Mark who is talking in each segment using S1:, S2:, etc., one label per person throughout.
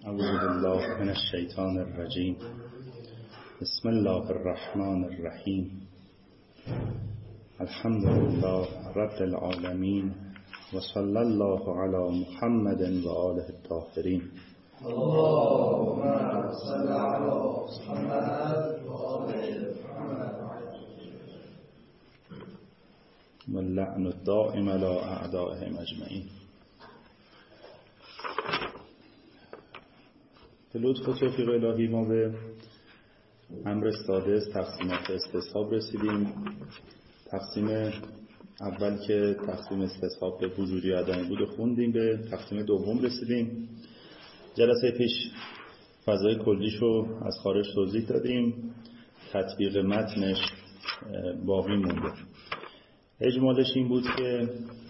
S1: اعوذ بالله من الشیطان الرجیم. بسم الله الرحمن الرحیم. الحمد لله رب العالمین و صلی الله علی محمد و آله الطاهرین.
S2: اللهم صل علی محمد و آل محمد
S1: و اللعن الدائم علی اعدائهم اجمعین. به لطف و توفیق الهی ما به امر سادس تقسیمات استصحاب رسیدیم. تقسیم اول که تقسیم استصحاب به وجودی و عدمی بود خوندیم، به تقسیم دوم رسیدیم. جلسه پیش فضای کلیشو از خارج توضیح دادیم، تطبیق متنش باقی مونده. اجمالش این بود که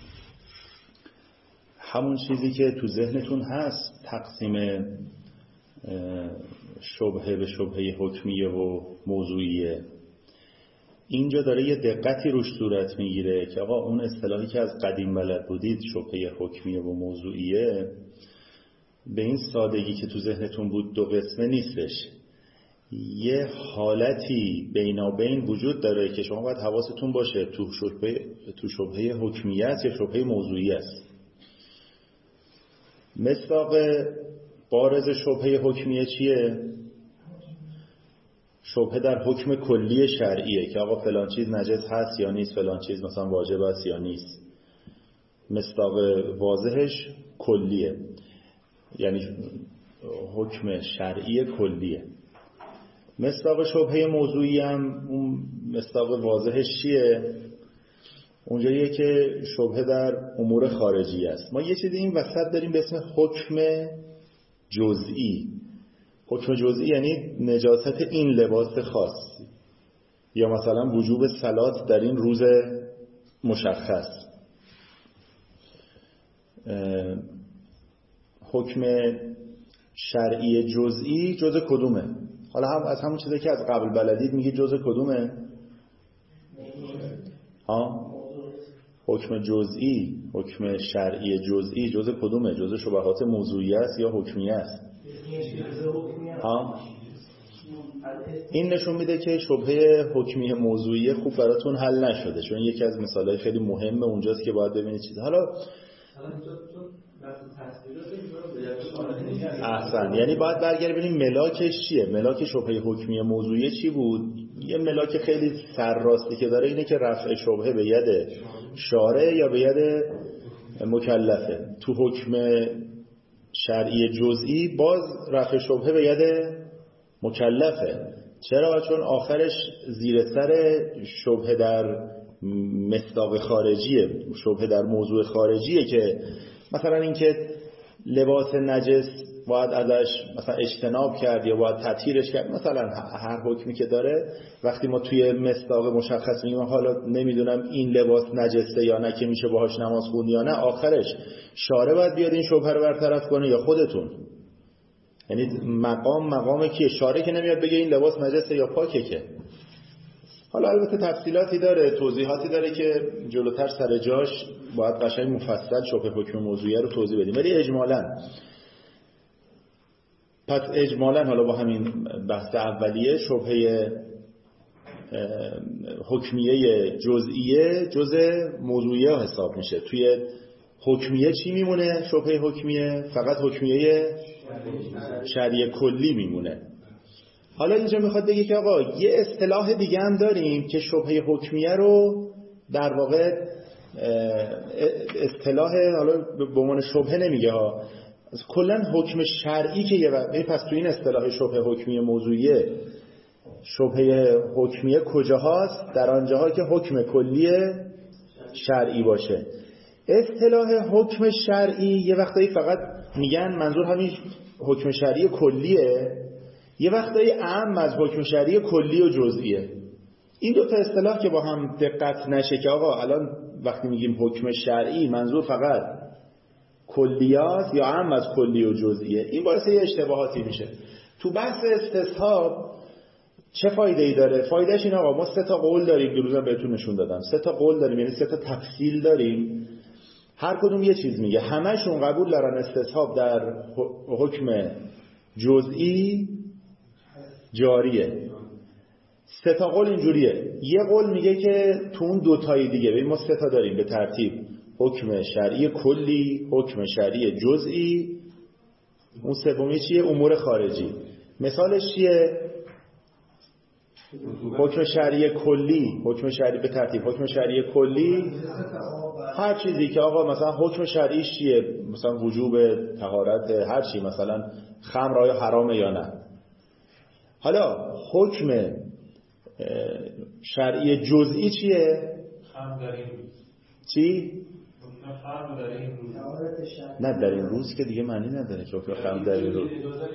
S1: همون چیزی که تو ذهنتون هست، تقسیم شبهه به شبهه حکمیه و موضوعیه، اینجا داره یه دقتی روش صورت میگیره که آقا اون اصطلاحی که از قدیم بلد بودید شبهه حکمیه و موضوعیه به این سادگی که تو ذهنتون بود دو قسمه نیستش. یه حالتی بینابین وجود داره که شما باید حواستون باشه تو شبهه حکمیه است یا شبهه موضوعیه است. مصداق بارز شبهه حکمیه چیه؟ شبهه در حکم کلی شرعیه که آقا فلان چیز نجس هست یا نیست، فلان چیز مثلا واجب است یا نیست. مصداق واضحش کلیه، یعنی حکم شرعی کلیه. مصداق شبهه موضوعی هم اون مصداق واضحش چیه؟ اونجاییه که شبهه در امور خارجی است. ما یه چیزی این وسط داریم به اسم حکم جزئی. حکم جزئی یعنی نجاست این لباس خاص، یا مثلا وجوب صلات در این روز مشخص. حکم شرعی جزئی جز کدومه؟ حالا هم از همون چیزی که از قبل بلدید میگه جز کدومه؟ حکم جزئی، حکم شرعی جزئی جز کدومه؟ جز شبهات موضوعی است یا حکمیه است؟ این نشون میده که شبهه حکمی موضوعی خوب براتون حل نشده، چون یکی از مثالهای خیلی مهمه اونجاست که باید ببینید چیز. حالا احسن، یعنی باید برگردیم ببینیم ملاکش چیه. ملاک شبهه حکمی موضوعی چی بود؟ یه ملاک خیلی سرراستی که داره اینه که رفع شبهه به ید شارع یا به ید مکلفه. تو حکم شرعی جزئی باز رفع شبهه به ید مکلفه. چرا؟ چون آخرش زیر سر شبهه در مصداق خارجیه، شبهه در موضوع خارجیه، که مثلا اینکه لباس نجس باید ازش مثلا اجتناب کرد یا باید تطهیرش کرد. مثلا هر حکمی که داره وقتی ما توی مصداق مشخص میگیم حالا نمیدونم این لباس نجسه یا نه که میشه باهاش نماز خوند یا نه، آخرش شارع باید بیاد این شبهه رو برطرف کنه یا خودتون. یعنی مقام کیه؟ شارع که نمیاد بگه این لباس نجسه یا پاکه که. حالا البته تفصیلاتی داره، توضیحاتی داره که جلوتر سر جاش باید قشنگ مفصل شبهه حکم موضوعی رو توضیح بدیم. ولی اجمالاً حالا با همین بحث اولیه شبهه حکمیه جزئیه جز موضوعیه حساب میشه. توی حکمیه چی میمونه؟ شبهه حکمیه فقط حکمیه شرعی کلی میمونه. حالا اینجا میخواد بگه که آقا یه اصطلاح دیگه هم داریم که شبهه حکمیه رو در واقع اصطلاح، حالا به عنوان شبهه نمیگه ها، کلا حکم شرعی که پس تو این اصطلاح شبهه حکمیه موضوعیه، شبهه حکمیه کجاهاست؟ در آنجاها که حکم کلی شرعی باشه. اصطلاح حکم شرعی یه وقتایی فقط میگن منظور همین حکم شرعی کلیه، یه وقتایی اعم از حکم شرعی کلی و جزئیه. این دو تا اصطلاح که با هم دقت نشه که آقا الان وقتی میگیم حکم شرعی منظور فقط کلیات یا اعم از کلی و جزئیه، این باعث یه اشتباهاتی میشه. تو بحث استصحاب چه فایده ای داره؟ فایدهش این آقا ما 3 تا قول داریم، دیروزم بهتون نشون دادم. 3 تا قول داریم، یعنی 3 تا تفصیل داریم، هر کدوم یه چیز میگه. همشون قبول دارن استصحاب در حکم جزئی جاریه. 3 تا قول اینجوریه. یه قول میگه که تو اون 2 تای دیگه، ببین ما 3 تا داریم به ترتیب: حکم شرعی کلی، حکم شرعی جزئی، اون سومی چیه؟ امور خارجی. مثالش چیه؟ حکم شرعی کلی، حکم شرعی به ترتیب حکم شرعی کلی هر چیزی که آقا مثلا حکم شرعیش چیه، مثلا وجوب طهارت، هر چی، مثلا خمر آیا حرامه یا نه. حالا حکم شرعی جزئی چیه؟
S3: خمر در این روز.
S1: چی؟
S3: حکم خمر در این روز.
S1: نه در این روز که دیگه معنی نداره که حکم خمر در این روز.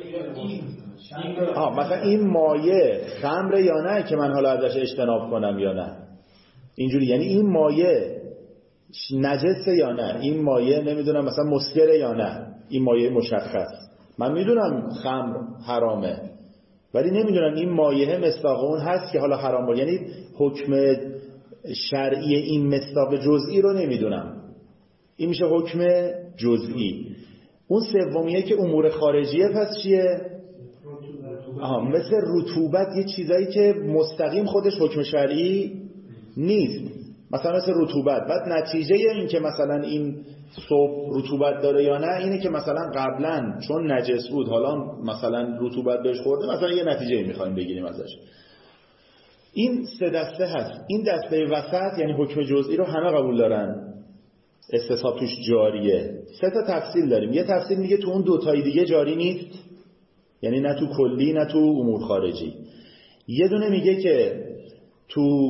S1: مثلا این مایه خمر یا نه که من حالا ازش اجتناب کنم یا نه، اینجوری. یعنی این مایه نجسه یا نه، این مایه نمیدونم مثلا مسکره یا نه، این مایه مشخص. من میدونم خمر حرامه ولی نمیدونم این مایه مصداق اون هست که حالا حرام باشه. یعنی حکم شرعی این مصداق جزئی رو نمیدونم، این میشه حکم جزئی. اون سومیه که امور خارجیه، پس چیه؟ مثل رطوبت، یه چیزایی که مستقیم خودش حکم شرعی نیست، مثلا مثل رطوبت. بعد نتیجه این که مثلا این صبح رطوبت داره یا نه اینه که مثلا قبلا چون نجس بود حالا مثلا رطوبت بهش خورده، مثلا یه نتیجه میخوایم بگیریم ازش. این 3 دسته هست. این دسته وسط یعنی حکم جزئی رو همه قبول دارن، استصحاب توش جاریه. 3 تا تفصیل داریم. یه تفصیل میگه تو اون 2 تای دیگه جاری نیست، یعنی نه تو کلی نه تو امور خارجی. یه دونه میگه که تو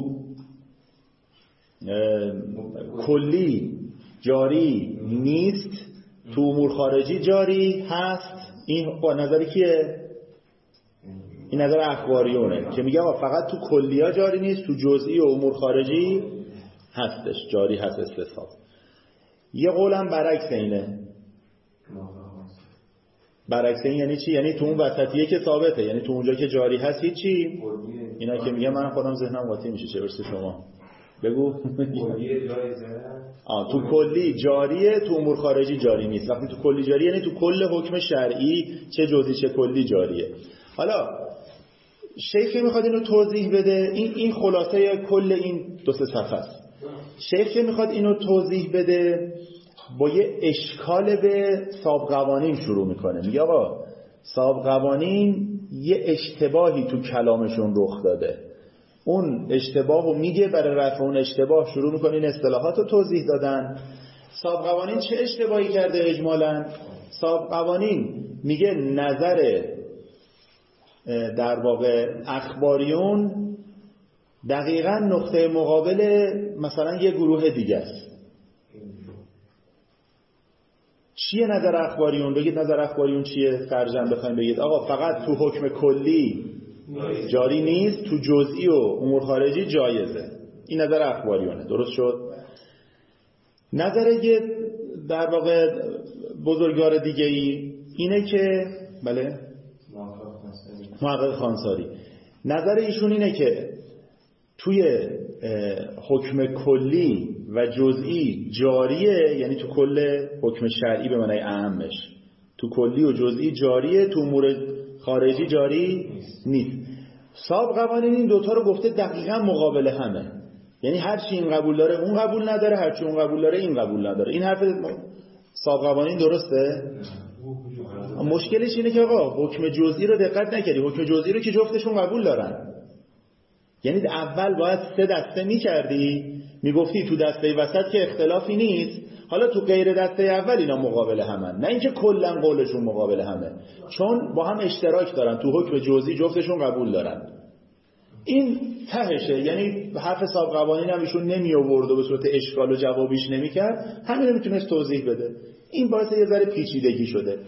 S1: کلی جاری نیست، تو امور خارجی جاری هست. این با نظر کیه؟ این نظر اخباریونه که میگه فقط تو کلیا جاری نیست، تو جزئی و امور خارجی هستش، جاری هست استصحاب. یه قولم برعکس اینه. برعکس این یعنی چی؟ یعنی تو اون وسطیه که ثابته، یعنی تو اونجا که جاری هست هیچی. اینا که میگه من خودم ذهنم قاطی میشه. چه برسه شما بگو. تو کلی جاریه، تو امور خارجی جاری نیست. وقتی تو کلی جاریه یعنی تو کل حکم شرعی چه جزئی چه کلی جاریه. حالا شیخ میخواد اینو توضیح بده. این خلاصه کل این 2-3 صفحه است. شیخ میخواد اینو توضیح بده، با یه اشکال به صاحب قوانین شروع میکنه. میگه آقا صاحب قوانین یه اشتباهی تو کلامشون رخ داده، اون اشتباهو میگه، برای رفع اون اشتباه شروع میکنه این اصطلاحات رو توضیح دادن. صاحب قوانین چه اشتباهی کرده اجمالاً؟ صاحب قوانین میگه نظر در واقع اخباریون دقیقاً نقطه مقابل مثلا یه گروه دیگه است. چیه نظر اخباریون؟ بگید نظر اخباریون چیه؟ ترجمه بخوایم بگید آقا فقط تو حکم کلی جاری نیست، تو جزئی و امور خارجی جایزه. این نظر اخباریونه. درست شد؟ نظر یه در واقع بزرگوار دیگه ای اینه که بله محقق خانساری، نظر ایشون اینه که توی حکم کلی و جزئی جاریه، یعنی تو کل حکم شرعی به معنای اعمش تو کلی و جزئی جاریه، تو امور خارجی جاری نیست. صاحب قوانین این 2 تا رو گفته دقیقاً مقابل همه، یعنی هر چی این قبول داره اون قبول نداره، هر چی اون قبول داره این قبول نداره. این حرف صاحب قوانین درسته؟ مشکلش اینه که آقا حکم جزئی رو دقت نکردی. حکم جزئی رو که جفتشون قبول دارن، یعنی اول باید 3 دسته میکردی، میگفتی تو دسته وسط که اختلافی نیست، حالا تو غیر دسته اول اینا مقابل همن، نه اینکه کلا قولشون مقابل همه، چون با هم اشتراک دارن تو حکم جزئی جفتشون قبول دارن. این تهشه، یعنی حرف صاحب قوانین هم ایشون نمی آورد و به صورت اشکال و جوابیش نمیکرد، همین رو میتونست توضیح بده. این باعث یه ذره پیچیدگی شده.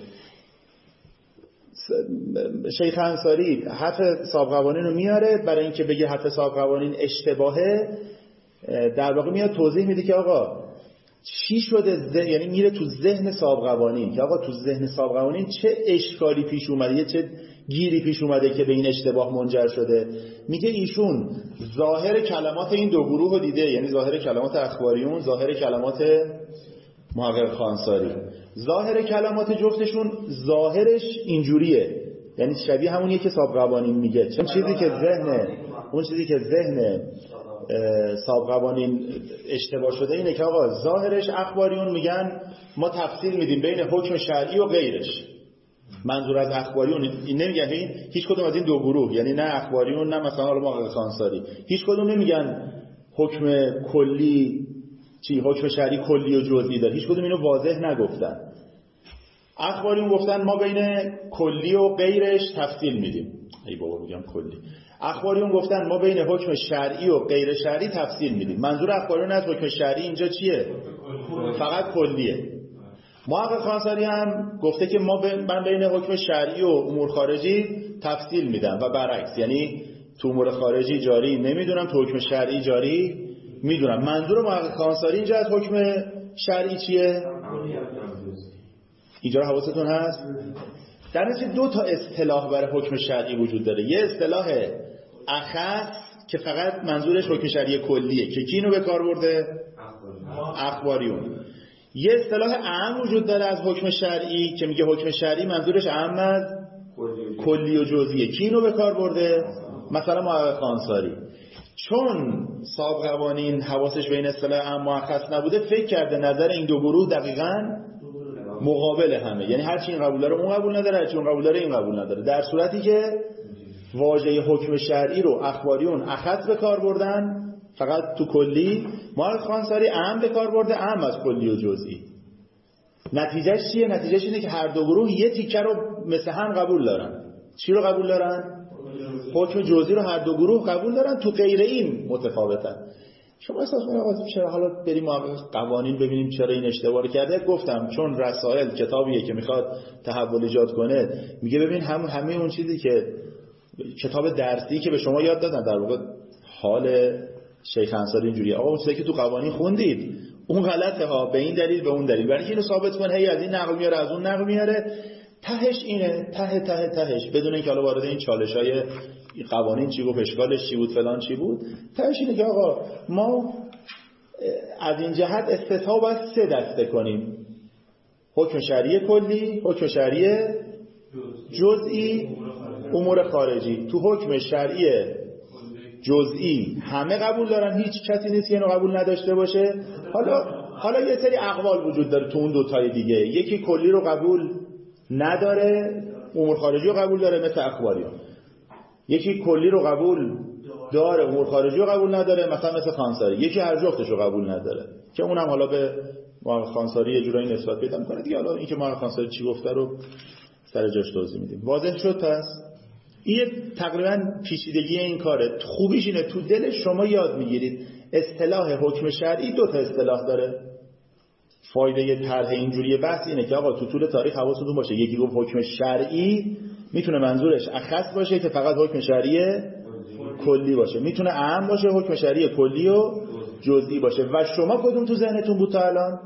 S1: شیخ انصاری حرف صاحب قوانین رو میاره برای اینکه بگه حرف صاحب قوانین اشتباهه، در واقع میاد توضیح میده که آقا چی شده، یعنی میره تو ذهن صاحب قوانین که آقا تو ذهن صاحب قوانین چه اشکالی پیش اومده، چه گیری پیش اومده که به این اشتباه منجر شده. میگه ایشون ظاهر کلمات این 2 گروه رو دیده، یعنی ظاهر کلمات اخباریون، ظاهر کلمات محقق خانساری. ظاهر کلمات جفتشون ظاهرش اینجوریه یعنی شبیه همونیه که صاحب قوانین میگه. اون چیزی که ذهن صاحب قوانین اشتباه شده اینه که آقا ظاهرش اخباریون میگن ما تفصیل میدیم بین حکم شرعی و غیرش. منظور از اخباریون این نمیگن هیچ کدوم از این دو گروه، یعنی نه اخباریون نه مثلا محقق خانساری، هیچ کدوم نمیگن حکم کلی حکم شرعی کلی و جزئی داره، هیچ کدوم اینو واضح نگفتن. اخباریون گفتن ما بین کلی و غیرش تفصیل میدیم. ای بابا میگم کلی. اخباریون گفتن ما بین حکم شرعی و غیر شرعی تفصیل میدیم. منظور اخباریون از حکم شرعی اینجا چیه؟ فقط کلیه. محقق خانساری هم گفته که من بین حکم شرعی و امور خارجی تفصیل میدم و برعکس، یعنی تو امور خارجی جاری نمیدونم، تو حکم شرعی جاری میدونم. منظور محقق خانساری اینجا از حکم شرعی چیه؟ اینجا حواستون هست؟ در نتیجه دو تا اصطلاح برای حکم شرعی وجود داره. یه اصطلاح اخص که فقط منظورش حکم شرعی کلیه که کی اینو به کار برده؟ اخباریون. یه اصطلاح عام وجود داره از حکم شرعی که میگه حکم شرعی منظورش عام از کلی و جزئیه. کی اینو به کار برده؟ مثلا محقق خانساری. چون صاحب قوانین حواسش به این اصطلاح عام و اخص نبوده، فکر کرده نظر این دو گروه دقیقاً مقابل همه، یعنی هرچی این قبول داره اون قبول نداره، هرچی اون قبول داره این قبول نداره، در صورتی که واژه حکم شرعی رو اخباریون اخص به کار بردن فقط تو کلی، محقق خانساری عام به کار برده عام از کلی و جزئی. نتیجهش چیه؟ نتیجهش اینه که هر دو گروه یه تیکه رو مثل هم قبول دارن. چی رو قبول دارن؟ حکم جزئی رو هر دو گروه قبول دارن، تو غیر این متفاوتن. شما احساس کنید آقا چرا حالا بریم قوانین ببینیم چرا این اشتباه کرده؟ گفتم چون رسائل کتابیه که میخواد تحول ایجاد کنه، میگه ببین همه اون چیزی که کتاب درسی که به شما یاد دادن، در واقع حال شیخ انصاری اینجوریه، آقا اون چیزی که تو قوانین خوندید اون غلطه ها، به این دلیل به اون دلیل، برای اینکه اینو ثابت کنه هی از این نقل میاره از اون نقل میاره، تهش اینه، تهش بدون اینکه حالا وارد این چالش‌های قوانین چی گفت، اشکالش چی بود، فلان چی بود، تهش اینه که آقا ما از این جهت استثنا باید سه دسته کنیم: حکم شرعی کلی، حکم شرعی جزئی، امور خارجی. تو حکم شرعی جزئی همه قبول دارن، هیچ کسی نیست که اینو قبول نداشته باشه. حالا یه سری اقوال وجود داره تو اون دو تای دیگه، یکی کلی رو قبول نداره، امور خارجی رو قبول داره مثل اخباریون، یکی کلی رو قبول داره امور خارجی رو قبول نداره مثلا مثل خانساری، یکی هر جفتش رو قبول نداره که اونم حالا به محقق خانساری یه جورایی نسبت پیدا می‌کنه دیگه. حالا اینکه محقق خانساری چی گفته رو سر جاش توضیح میدیم. واضح شد؟ پس این تقریبا پیچیدگی این کاره. خوبیش اینه تو دل شما یاد میگیرید اصطلاح حکم شرعی دو تا اصطلاح داره. فایده طرح اینجوری بحث اینه که آقا تو طول تاریخ حواستون باشه، یکی گفت حکم شرعی میتونه منظورش اخص باشه که فقط حکم شرعی کلی باشه، میتونه عام باشه حکم شرعی کلی و جزئی باشه. و شما کدوم تو ذهنتون بود تا الان؟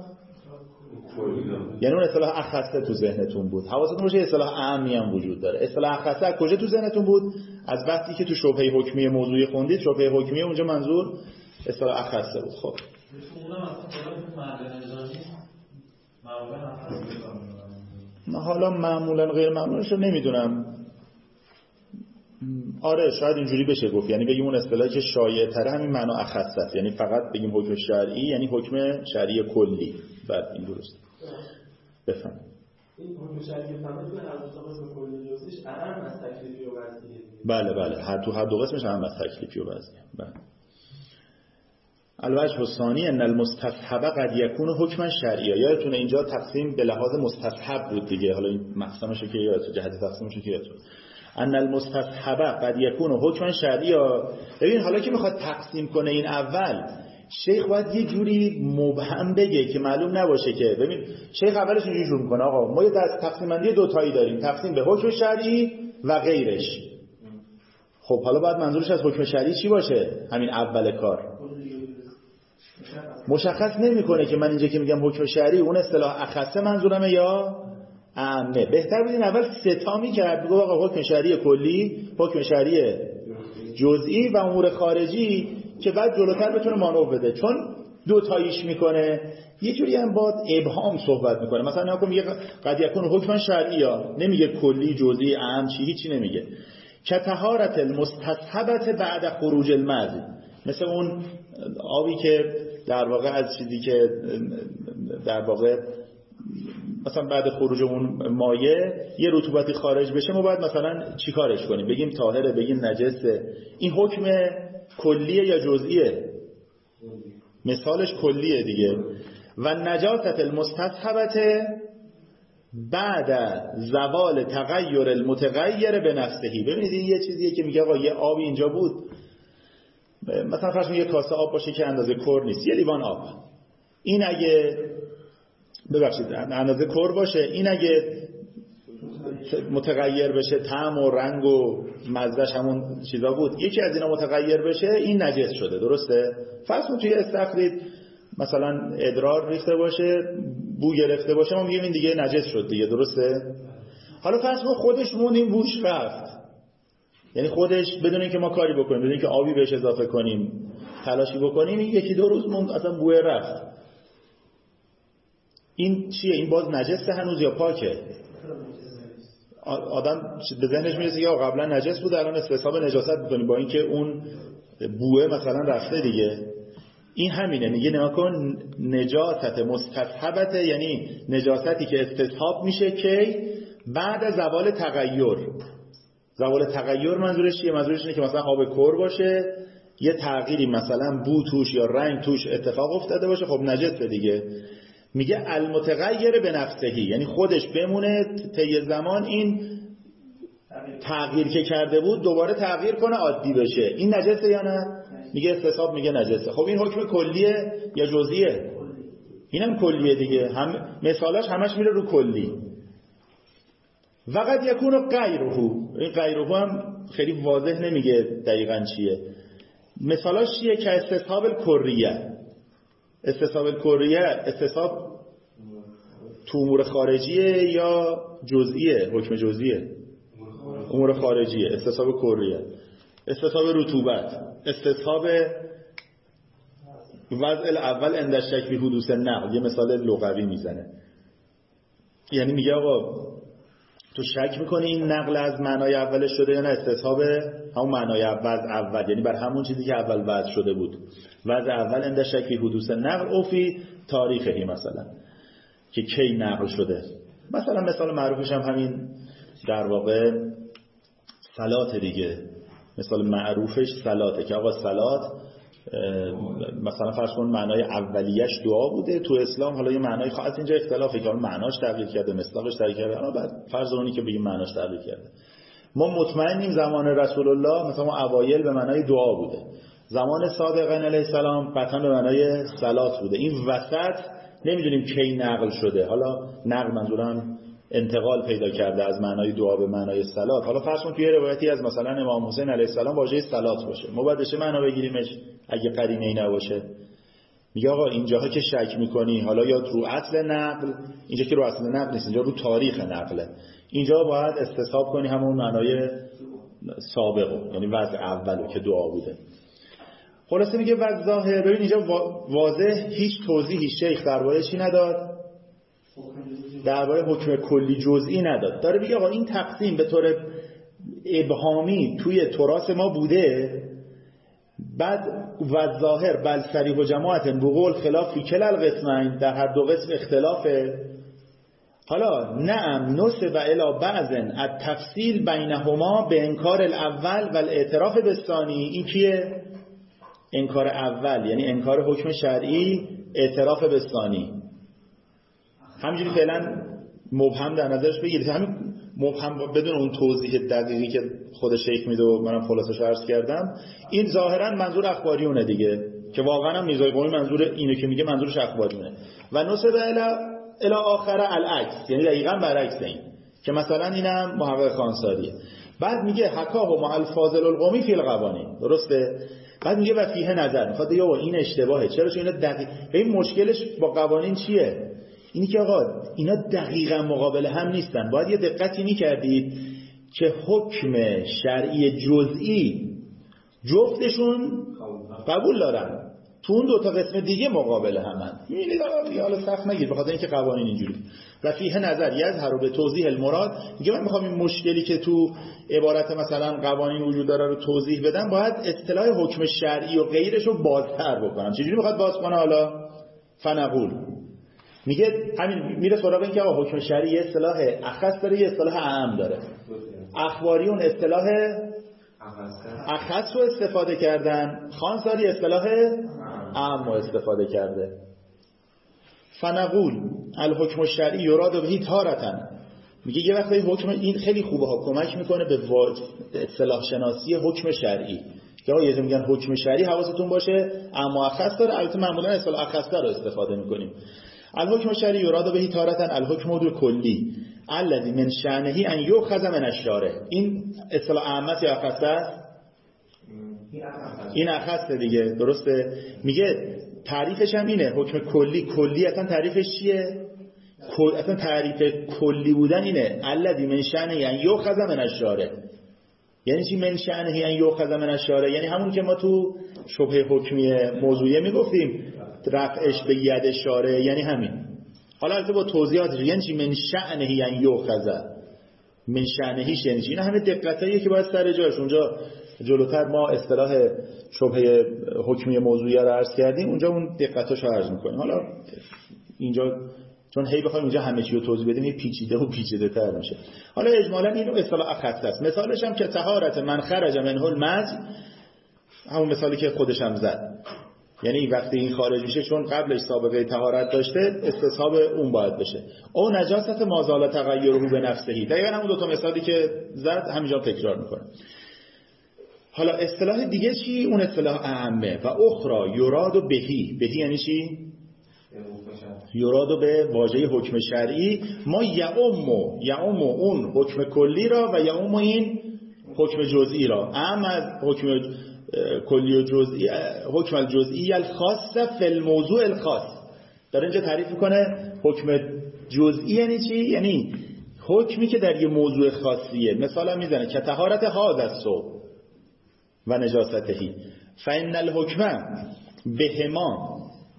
S1: یعنی اون اصطلاح اخصه تو ذهنتون بود. حواستون باشه اصطلاح عامی هم وجود داره. اصطلاح اخصه از کجا تو ذهنتون بود؟ از وقتی که تو شبهه حکمی موضوعی خوندید، شبهه حکمی اونجا منظور اصطلاح اخصه بود. خب حالا معمولا غیر معمولش رو نمیدونم. آره شاید اینجوری بشه گفت، یعنی بگیم اون اصطلاحی که شایع تره همین معنا اخص است، یعنی فقط بگیم حکم شرعی یعنی حکم شرعی کلی. بعد این درست بفهم
S4: این حکم شرعی فهمید که هر دو قسم کلی جزئیش اهم از تکلیفی و وضعیه.
S1: بله هر دو قسمش اهم از تکلیفی و وضعیه. بله. الوجه الثانی ان المستصحب قد یکون حکما شرعی. یادتونه اینجا تقسیم به لحاظ مستصحب بود دیگه، حالا این مقسمش که یادتونه، جهت تقسیمش که یادتونه، ان المستصحب قد یکون حکما شرعی. ببین حالا که میخواد تقسیم کنه این اول، شیخ باید یه جوری مبهم بگه که معلوم نباشه که، ببین شیخ اولش اینجوری شروع میکنه آقا ما یه تقسیم بندی دو تایی داریم، تقسیم به حکم شرعی و غیرش. خب حالا باید منظورش از حکم شرعی چی باشه؟ همین اول کار مشخص نمیکنه که من اینجا که میگم حکم شرعی اون اصطلاح اخصه منظورمه یا عامه. بهتر بود این اول سه تا میکرد، بگو آقا حکم شرعی کلی، حکم شرعی جزئی و امور خارجی، که بعد جلوتر بتونه مانور بده. چون دو تاییش میکنه، یه جوری هم با ابهام صحبت میکنه. مثلا نگم میگه قد یکون حکم شرعی، نمیگه کلی جزئی عام هیچی نمیگه. که طهارت المستصحبه بعد خروج المذی، مثل اون آبی که در واقع از چیزی که در واقع مثلا بعد خروج اون مایع یه رطوبتی خارج بشه، ما باید مثلا چیکارش کنیم؟ بگیم طاهره، بگیم نجسه. این حکم کلیه یا جزئیه؟ مثالش کلیه دیگه. و نجاست المستصحبه بعد زوال تغییر المتغیر به نفسهی. ببینید این یه چیزیه که میگه آقا یه آبی اینجا بود، مثلا فرض کنید یه کاسه آب باشه که اندازه کور نیست، یه لیوان آب، این اگه ببخشید اندازه کور باشه، این اگه متغیر بشه، طعم و رنگ و مزهش همون چیزا بود، یکی از اینا متغیر بشه، این نجس شده. درسته؟ فرض کنید توی استخرید مثلا ادرار ریخته باشه، بو گرفته باشه، ما میگیم این دیگه نجس شد دیگه. درسته؟ حالا فرض کنید خودش موند این بوش رفت، یعنی خودش بدون اینکه ما کاری بکنیم، بدون اینکه آبی بهش اضافه کنیم، تلاشی بکنیم، این یکی دو روز موند اصلا بوی رفت. این چیه؟ این باز نجسه هنوز یا پاکه؟ آدم به ذهنش میرسه یا قبلا نجس بود الان استصحاب نجاست می‌کنی با اینکه اون بوه مثلا رفته دیگه. این همینه، میگه نگاه کن نجاست مستصحبه، یعنی نجاستی که استصحاب میشه که بعد از زوال تغییر. زوال تغییر منظورش چیه؟ منظورش اینه که مثلا آب کور باشه، یه تغییری مثلا بو توش یا رنگ توش اتفاق افتاده باشه، خب نجسه دیگه. میگه المتغیر به نفسهی، یعنی خودش بمونه طی زمان این تغییر که کرده بود دوباره تغییر کنه عادی بشه، این نجسه یا نه؟ میگه استصحاب، میگه نجسه. خب این حکم کلیه یا جزئیه؟ اینم کلیه دیگه، مثالاش همش میره رو کلی. وقد یکون غیره، این غیره هم خیلی واضح نمیگه دقیقاً چیه. مثالاش چیه؟ که استصحاب الکریه. استصحاب الکریه استصحاب تو امور خارجیه یا جزئیه؟ حکم جزئیه، امور خارجیه. استصحاب کریه، استصحاب رطوبت، استصحاب وضع الاول عند الشک فی حدوث النقل. یه مثال لغوی میزنه، یعنی میگه آقا تو شک میکنی این نقل از معنای اولش شده یا نه؟ استصحاب همون معنای اول، یعنی بر همون چیزی که اول وضع شده بود. وضع اول عند شک فی حدوث النقل او فی تاریخی، مثلا که کی نقل شده. مثال معروفش هم همین در واقع صلات دیگه. مثال معروفش صلاته که آقا صلات مثلا فرض کن معنای اولیش دعا بوده تو اسلام، حالا یه معنای خاص اینجا اختلافه که معناش تغییر کرده، مصداقش تغییر کرده، اما بعد فرض اونی که بگیم معناش تغییر کرده. ما مطمئنیم زمان رسول الله مثلا اوایل به معنای دعا بوده، زمان صادقین علیه السلام قطعا به معنای صلات بوده. این وسط نمیدونیم کی نقل شده. حالا نقل منظورم انتقال پیدا کرده از معنای دعا به معنای صلات. حالا فرض کن توی روایتی از مثلا امام حسین علیه السلام واژه صلات باشه، ما باید بشه معنا بگیریمش اگه قرینه‌ای نباشه. میگه آقا اینجاها که شک میکنی، حالا یا رو اصل نقل، اینجا که رو اصل نقل نیست، اینجا رو تاریخ نقله، اینجا باید استصحاب کنی همون معنای سابقو، یعنی وضع اولو که دعا بوده. خلاصه میگه وضع ظاهر. ببین اینجا واضح هیچ توضیحی شیخ درباره چی نداد؟ درباره حکم کلی جزئی نداد. داره میگه آقا این تقسیم به طور ابهامی توی تراث ما بوده، بعد و ظاهر بل صریح و جماعت بقول خلاف فی کل القسمین، در هر دو قسم اختلافه. حالا نعم نسب الی بعض التفصیل بینهما به انکار الاول و الاعتراف بالثانی. این کیه؟ انکار اول یعنی انکار حکم شرعی، اعتراف بالثانی. همینجوری فعلا مبهم در نظرش بگیرید، همین مبهم بدون اون توضیح دقیقی که خود شیخ میده و منم خلاصش عرض کردم. این ظاهرا منظور اخباریونه دیگه، که واقعا هم میرزای قمی منظور اینو که میگه منظورش اخباریونه. و نسب الی آخر العکس، یعنی دقیقاً برعکس این که مثلا اینم محقق خانساریه. بعد میگه حکاه مع الفاضل القمی فی القوانین. درسته؟ بعد میگه و فیه نظر. میخواد بگه این اشتباهه. چرا؟ چون اینا دقیق این مشکلش با قوانین چیه؟ اینی که آقا اینا دقیقاً مقابل هم نیستن. باید یه دقتی میکردید که حکم شرعی جزئی جفتشون قبول دارن، تو اون دو تا قسم دیگه مقابل همن. میبینید حالا سخت نگیر بخاطر اینکه قوانین اینجوری. و فیه نظر یظهر به توضیح المراد، میگه من میخوام این مشکلی که تو عبارت مثلا قوانین وجود داره رو توضیح بدم، باید اصطلاح حکم شرعی و غیرش رو بازتر بکنم. چجوری میخواد باز کنه؟ حالا فنقول میگه همین، میره سراغ این که آقا حکم شرعی اصطلاح اخص داره، یه اصطلاح عام داره. اخباریون اصطلاح اخص رو استفاده کردن، خانساری اصطلاح عام رو استفاده کرده. فنقول الحکم الشرعی یراد بهی تارةً، میگه یه وقتی حکم این خیلی خوبه ها، کمک میکنه به اصطلاح شناسی حکم شرعی. که آقا یه جا میگن حکم شرعی، حواستون باشه اما اخص داره. البته معمولا اصطلاح اخص رو استفاده میکنیم. الحکم الشرعی یراد بهی تارةً الحکم الکلی الذی من شأنه ان یؤخذ من الشارع. این اصطلاح عامه یا اخص است؟ این اخصه دیگه، درسته. میگه تعریفش هم اینه، حکم کلی اصلا تعریفش چیه؟ اصلا تعریف کلی بودن اینه، الذی من شأنه ان یؤخذ من الشارع. یعنی چی من شأنه ان یؤخذ من الشارع؟ یعنی همون که ما تو شبهه حکمی موضوعیه میگفتیم رفعش به ید شارع، یعنی همین. حالا البته با توضیحاتش، یعنی چی من شأنه ان یؤخذ، من شأنهش یعنی چی؟ اینا همه دقتاییه که باید سر جاش. اونجا جلوتر ما اصطلاح شبهه حکمی موضوعیه رو عرض کردیم، اونجا اون دقتاشو عرض میکنیم. حالا اینجا چون هی بخوایم اینجا همه چی رو توضیح بدیم، هی پیچیده و پیچیده تر میشه. حالا اجمالاً اینو اصطلاح اخص است. مثالش هم که طهارت من خرج منه المذ، همون مثالی که خودش هم زد. یعنی وقتی این خارج میشه چون قبلش سابقه طهارت داشته، استصحاب اون باید بشه. او نجاست ما زال تغیره به نفسه. دقیقاً همون دو تا مثالی که زد همینجا تکرار میکنه. حالا اصطلاح دیگه چی؟ اون اصطلاح عامه. و اخرى یراد بهی. بهی یعنی چی؟ یراد به واژه حکم شرعی. ما یعم اون حکم کلی را و یعم این حکم جزئی را. اما از حکم کلی و جزئی، حکم الجزئی الخاص فی الموضوع الخاص. داره اینجا تعریف میکنه حکم جزئی یعنی چی؟ یعنی حکمی که در یه موضوع خاصیه. مثال هم میزنه که طهارت هذا الثوب و نجاستهی فإن الحکم بهما،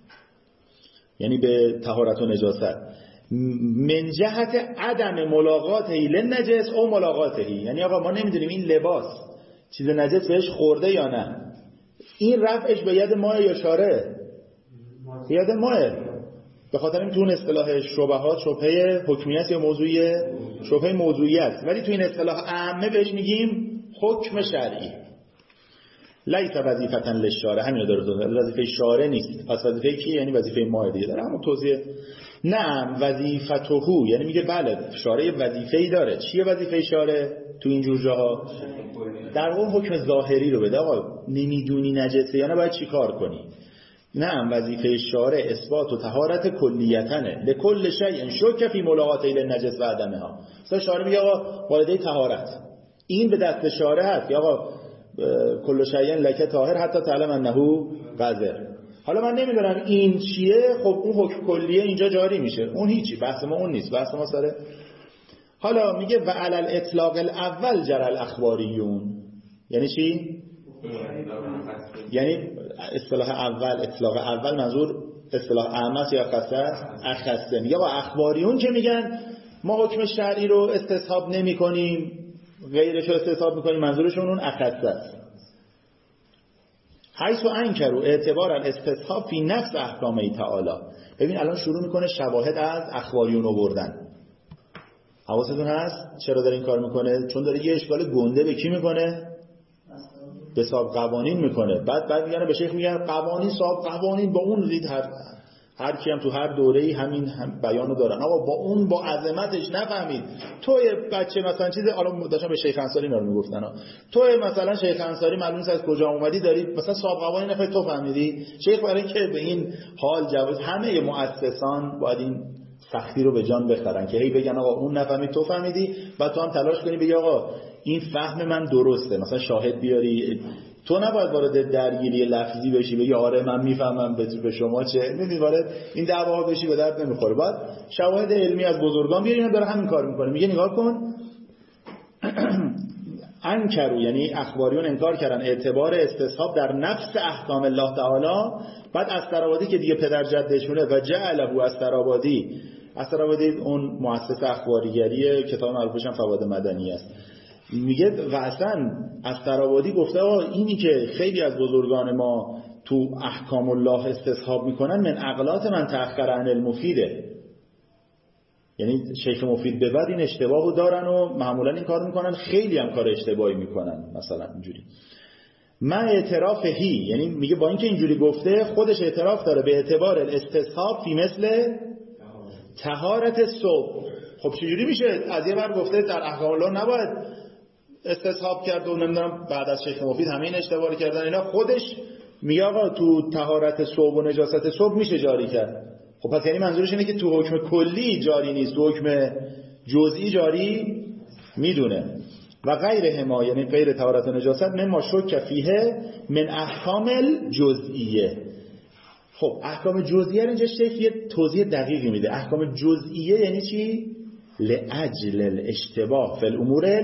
S1: یعنی به طهارت و نجاست، من جهت عدم ملاقاته للنجس او ملاقاته. یعنی آقا ما نمیدونیم این لباس چیز نجس بهش خورده یا نه، این رفعش به ید ماه یا شاره؟ به ید ماه. به خاطر این تو اون اصطلاح شبهات شبهه حکمی است یا موضوعیه؟ شبهه موضوعی است. ولی تو این اصطلاح عامه بهش میگیم حکم شرعی. لیس وظیفة للشارع، همین داره، وظیفه شارع نیست. پس وظیفه کیه؟ یعنی وظیفه ما دیگه. داره همون توضیح. نه وظیفته، یعنی میگه بله شارع وظیفه‌ای داره. چیه وظیفه شارع تو این جور جاها؟ در اون حکم ظاهری رو بده. آقا نمیدونی نجسه یا نه باید چی کار کنی؟ نه وظیفه شارع اثبات و طهارت کلیتنه لکل شیء شک فی ملاقاته للنجس و عدمها. مثلا شارع میگه آقا والده طهارت، این به دست شارع هست که آقا کل شیء لک طاهر حتی تعلم انه قذر. حالا من نمیدونم این چیه، خب اون حکم کلیه اینجا جاری میشه، اون هیچی، بحث ما اون نیست، بحث ما سره. حالا میگه و علی الاطلاق الاول جرى الاخباریون. یعنی چی؟ یعنی اصطلاح اول، اطلاق اول منظور اصطلاح عامه یا خاصه است؟ اخصه. میگه با اخباریون که میگن ما حکم شرعی رو استصحاب نمی کنیم، غیرش رو استصحاب میکنیم، منظورشون اون اخصه است. حیث انکروا اعتبار الاستصحاب فی نفس احکامه تعالی. ببین الان شروع میکنه شواهد از اخباریون آوردن. حواستون هست چرا داره این کار میکنه؟ چون داره یه اشکال گنده به کی میکنه؟ به صاحب قوانین میکنه. بعد میگن به شیخ میگن قوانین، صاحب قوانین با اون دید هر کی هم تو هر دوره‌ای همین بیانو دارن. آقا با اون با عظمتش نفهمید. تو بچه مثلا چیز، حالا داشتم به شیخ انصاری اینا رو میگفتن، تو مثلا شیخ انصاری معلوم نیست از کجا اومدی، داری مثلا صاحب قوانین نفهمید، تو فهمیدی؟ شیخ برای اینکه به این حال جواز، همه مؤسسان باید این سختی رو به جان بخرن که هی بگن آقا اون نفهمید تو فهمیدی، بعد تو هم تلاش کنی بگی آقا این فهم من درسته، مثلا شاهد بیاری. تو نباید وارد درگیری لفظی بشی بگی آره من میفهمم به شما چه، میدونی وارد این دعواها بشی به درد نمیخوره. باید شواهد علمی از بزرگان بیاری. داره همین کار میکنه. میگه نگاه کن انکروا یعنی اخباریون انکار کردن اعتبار استصحاب در نفس احکام الله تعالی. بعد استرابادی که دیگه پدر جدشونه و جعله استرابادی اون مؤسس اخباریگری کتاب معروفش هم فوائد مدنی است، میگه و اصلا استرابادی گفته اینی که خیلی از بزرگان ما تو احکام الله استصحاب میکنن من عقلات من تأخر عن المفیده، یعنی شیخ مفید به بعد این اشتباهو دارن و معمولا این کار میکنن، خیلی هم کار اشتباهی میکنن. مثلا اینجوری من اعترافهی، یعنی میگه با اینکه اینجوری گفته خودش اعتراف داره به اعتبار استصحاب فی مثل طهارت صبح. خب چجوری میشه؟ از یه بر گفته در احکام الله نباید استصحاب کرد و نمیدونم بعد از شیخ مفید همه این اشتباه کردن اینا، خودش میگه آقا تو طهارت صبح و نجاست صبح میشه جاری کرد. خب پس یعنی منظورش اینه که تو حکم کلی جاری نیست، تو حکم جزئی جاری میدونه. و غیر ما یعنی غیر طهارت و نجاست مما شک فیه من احکام الجزئیه. خب احکام جزئیه اینجا شیخ یه توضیح دقیقی میده. احکام جزئیه یعنی چی؟ لاجل الاشتباه فی الامور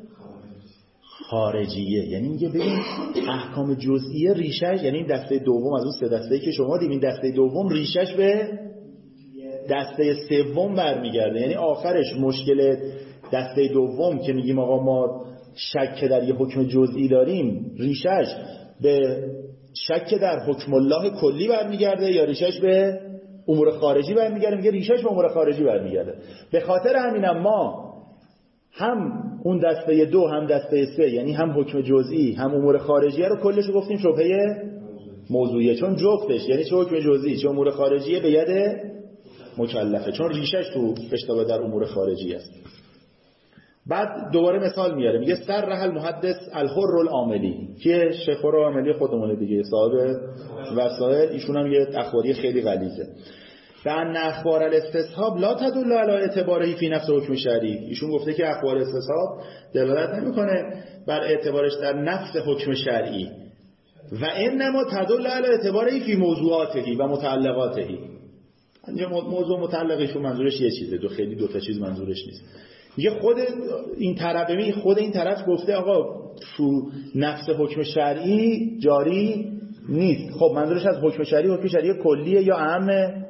S1: خارجیه، یعنی میگه ببین احکام جزئیه ریشش، یعنی این دسته دوم از اون سه دسته‌ای که شما دیدین، دسته دوم ریشش به دسته سوم برمیگرده. یعنی آخرش مشکل دسته دوم که میگیم آقا ما شک در یه حکم جزئی داریم، ریشش به شک در حکم الله کلی برمیگرده یا ریشش به امور خارجی برمیگرده؟ میگه ریشش به امور خارجی برمیگرده. به خاطر همینم ما هم اون دسته دو هم دسته سه، یعنی هم حکم جزئی هم امور خارجیه رو کلش رو گفتیم شبهه موضوعیه، چون جفتش یعنی چه حکم جزئی چه امور خارجیه به ید مکلفه، چون ریشش تو اشتباه در امور خارجی است. بعد دوباره مثال میاره، میگه صرح المحدث الحر العاملی که شیخ العاملی خودمونه دیگه، صاحب وسائل، ایشون هم یه اخباری خیلی غلیظه. فان اخبار الاستصحاب لا تدل علی اعتباره فی نفس حکم شرعی. ایشون گفته که اخبار استصحاب دلالت نمیکنه بر اعتبارش در نفس حکم شرعی، و انما تدل علی اعتباره فی موضوعاته و متعلقاته. اینجا موضوع متعلقشون منظورش یه چیزه، خیلی دو تا چیز منظورش نیست. میگه خود این طرف گفته آقا تو نفس حکم شرعی جاری نیست. خب منظورش از حکم شرعی کلیه یا عامه؟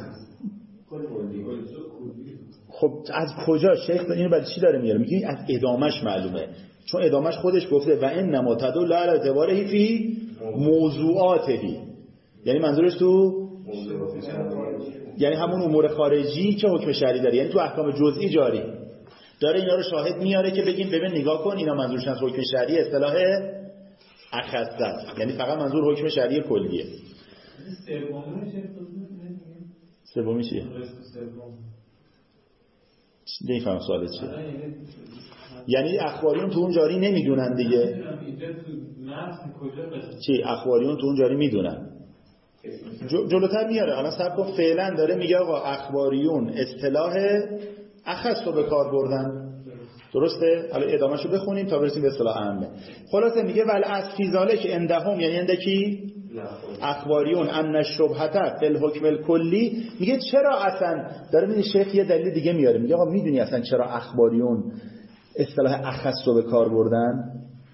S1: خب از کجا شیخ اینو برای چی داره میاره؟ میگه از ادامش معلومه، چون ادامش خودش گفته و انما تدل علی اعتباره فی موضوعاته، یعنی منظورش تو یعنی همون امور خارجی که حکم شرعی داره، یعنی تو احکام جزئی جاری داره. اینا رو شاهد میاره که بگیم ببین نگاه کن اینا منظورش از حکم شرعی اصطلاح اخص است، یعنی فقط منظور حکم شرعی کلیه. سومی چیه؟ نمیفهم سوالت چیه. یعنی اخباریون تو اون جاری نمیدونن دیگه. چی اخباریون تو اون جاری میدونن؟ جلوتر میاره. الان صبر کن، فعلا داره میگه آقا اخباریون اصطلاح اخص رو به کار بردن، درسته؟ حالا ادامهشو بخونیم تا برسیم به اصطلاح عامه. خلاصه میگه ول از فیزاله که اندهم، یعنی اند کی؟ اخباریون ان الشبهه فی الحکم الکلی. میگه چرا اصلا داره میگه شیخ یه دلیل دیگه میاره، میگه آقا میدونی اصلا چرا اخباریون اصطلاح اخص رو به کار بردن؟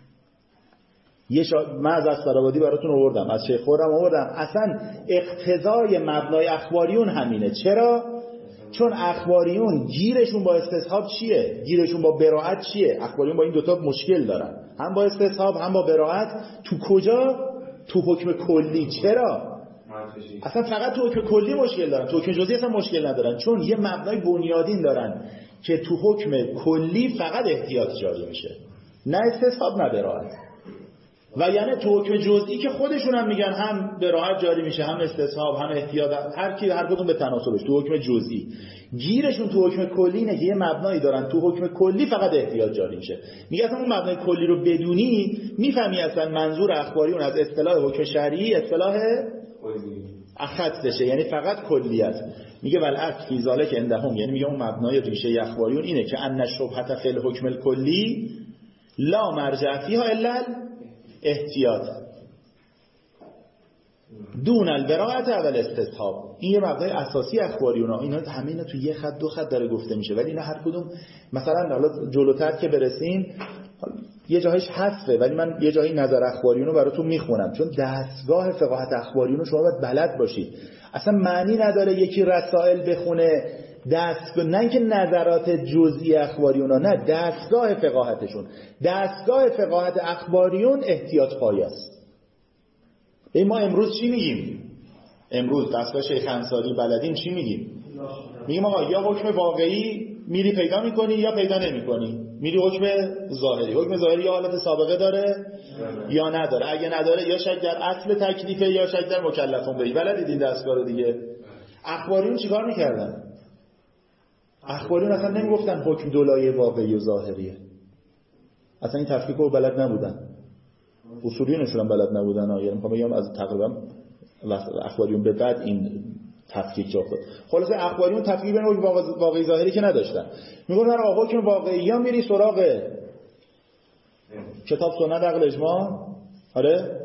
S1: من از استرابادی براتون آوردم، از شیخ خورم آوردم، اصلا اقتضای مبنای اخباریون همینه. چرا؟ چون اخباریون گیرشون با استصحاب چیه؟ گیرشون با براءت چیه؟ اخباریون با این دوتا مشکل دارن، هم با استصحاب هم با براءت. تو کجا؟ تو حکم کلی. چرا؟ اصلا فقط تو حکم کلی مشکل دارن، تو حکم جزئی اصلا مشکل ندارن، چون یه مبنای بنیادین دارن که تو حکم کلی فقط احتیاط جاری میشه، نه استصحاب نه براءت. و یعنی تو حکم جزئی که خودشون هم میگن هم براءت جاری میشه هم استصحاب هم احتیاط، هر کدوم به تناسبش. تو حکم جزئی گیرشون تو حکم کلی اینه که یه مبنایی دارن تو حکم کلی فقط احتیاط جاری میشه. میگه اصلا اون مبنای کلی رو بدونی میفهمی اصلا منظور اخباریون از اصطلاح حکم شرعی اصطلاح اخصشه، یعنی فقط کلیت. میگه والعکس فی ذالک عندهم، یعنی میگه اون مبنای ریشه اخباریون اینه که ان الشبهه فی الحکم الکلی لا مرجع فیها الا احتیاط دون البراءت اول استصحاب. این یه مبدأ اساسی اخباریونا، اینا همه اینا تو یه خط دو خط داره گفته میشه، ولی اینا هر کدوم مثلا حالا جلوتر که برسیم یه جایش حذفه، ولی من یه جایی نظر اخباریون رو براتون میخونم، چون دستگاه فقاهت اخباریون رو شما باید بلد باشید. اصلا معنی نداره یکی رسائل بخونه نه اینکه نظرات جزئی اخباریون ها، نه، دستگاه فقاهتشون. دستگاه فقاهت اخباریون احتیاط پایه است. ما امروز چی میگیم؟ امروز دستگاه شیخ انصاری بلدین چی میگیم؟ میگیم آقا یا حکم واقعی میری پیدا میکنی یا پیدا نمیکنی، میری حکم ظاهری. حکم ظاهری یا حالت سابقه داره یا نداره، اگه نداره یا شک در اصل تکلیفه یا شک در مکلفون بهی. بلدید این دستگاه رو دیگه. اخباریون چیکار میکردن؟ اخباریون اصلا نمیگفتن حکم دولایه واقعی و ظاهریه، اصلا این تفکیک رو بلد نبودن. اصولیونشون هم بلد نبودن. یعنی میخوام بگم از تقریبا اخباریون به بعد این تفکیک جا خود. خلاصه اخباریون تفکیک بین حکم واقعی ظاهری که نداشتن. میگن در حکم واقعی یا میری سراغ کتاب سنت عقل اجماع، آره،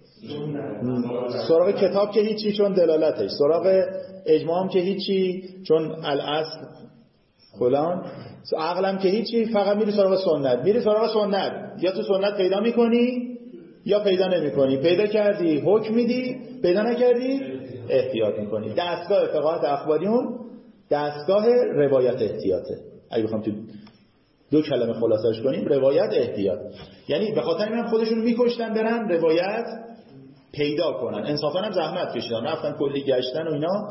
S1: سراغ کتاب که هیچی چون دلالتش، سراغ اجماع هم که هیچی چون الاصل فلان، عقلم که هیچی، فقط میری سراغ سنت. میری سراغ سنت، یا تو سنت پیدا میکنی یا پیدا نمیکنی. پیدا کردی حکم میدی، پیدا نکردی احتیاط میکنی. دستگاه فقاهت اخباریون دستگاه روایت احتیاطه. اگه بخوام تو دو کلمه خلاصش کنیم، روایت احتیاط. یعنی به خاطر اینم خودشون میکشتن برن روایت پیدا کنن. انصافا هم زحمت کشیدن، رفتن کلی گشتن و اینا.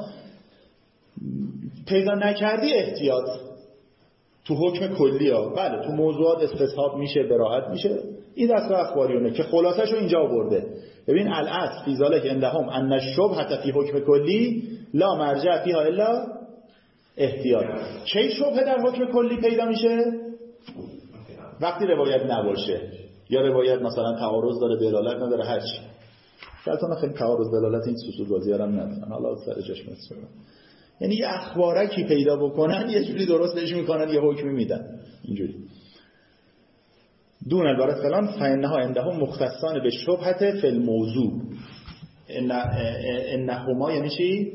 S1: پیدا نکردی احتیاط تو حکم کلی ها. بله تو موضوعات استصحاب میشه، براحت میشه. این دستگاه اخباریونه که خلاصش رو اینجا آورده. ببین الاصل فی ذلک عندهم ان الشبهه فی حکم کلی لا مرجع فیها الا احتیاط. کی شبهه در حکم کلی پیدا میشه؟ وقتی روایت نباشه، یا روایت مثلا تعارض داره، دلالت نداره، هر چی. شاید خیلی تعارض دلالت این سوسول بازی هم ندارن، حالا سر جاش میذارن. یعنی یه اخبارکی پیدا بکنن یه جوری درستش میکنن، یه حکمی میدن اینجوری. دون البرات فلان فانها عندهم مختصان به شبهه فی الموضوع. انهما یعنی چی؟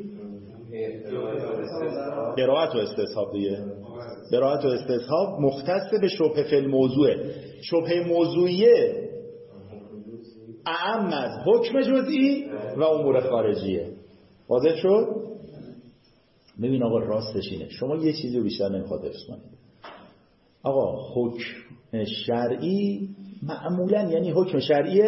S1: براءت و استصحاب دیگه. براءت و استصحاب مختص به شبهه فی الموضوع. شبهه موضوعیه اعم از حکم جزئی و امور خارجیه. واضح شد؟ ببین آقا راستش اینه، شما یه چیزی رو بیشتر نمیخواد حفظ کنید. آقا حکم شرعی معمولا یعنی حکم شرعی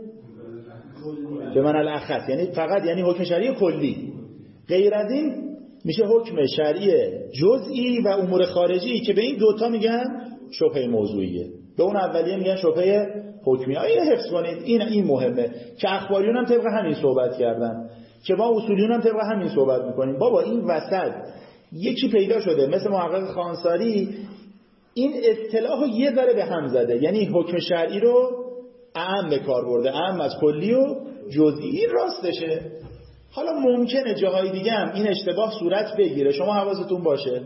S1: به معنی الاخص، یعنی فقط یعنی حکم شرعی کلی. غیر از این میشه حکم شرعی جزئی و امور خارجی که به این دوتا میگن شبهه موضوعیه. به اون اولیه میگن شبهه حکمی. اینو حفظ کنید، این مهمه که اخباریون هم طبق همین صحبت کردن، که ما اصولیون هم طبق همین صحبت میکنیم. بابا این وسط یکی پیدا شده مثل محقق خانساری، این اصطلاحو یه ذره به هم زده، یعنی حکم شرعی رو اعم به کار برده، اعم از کلی و جزئی. این راستشه. حالا ممکنه جاهای دیگه هم این اشتباه صورت بگیره، شما حواستون باشه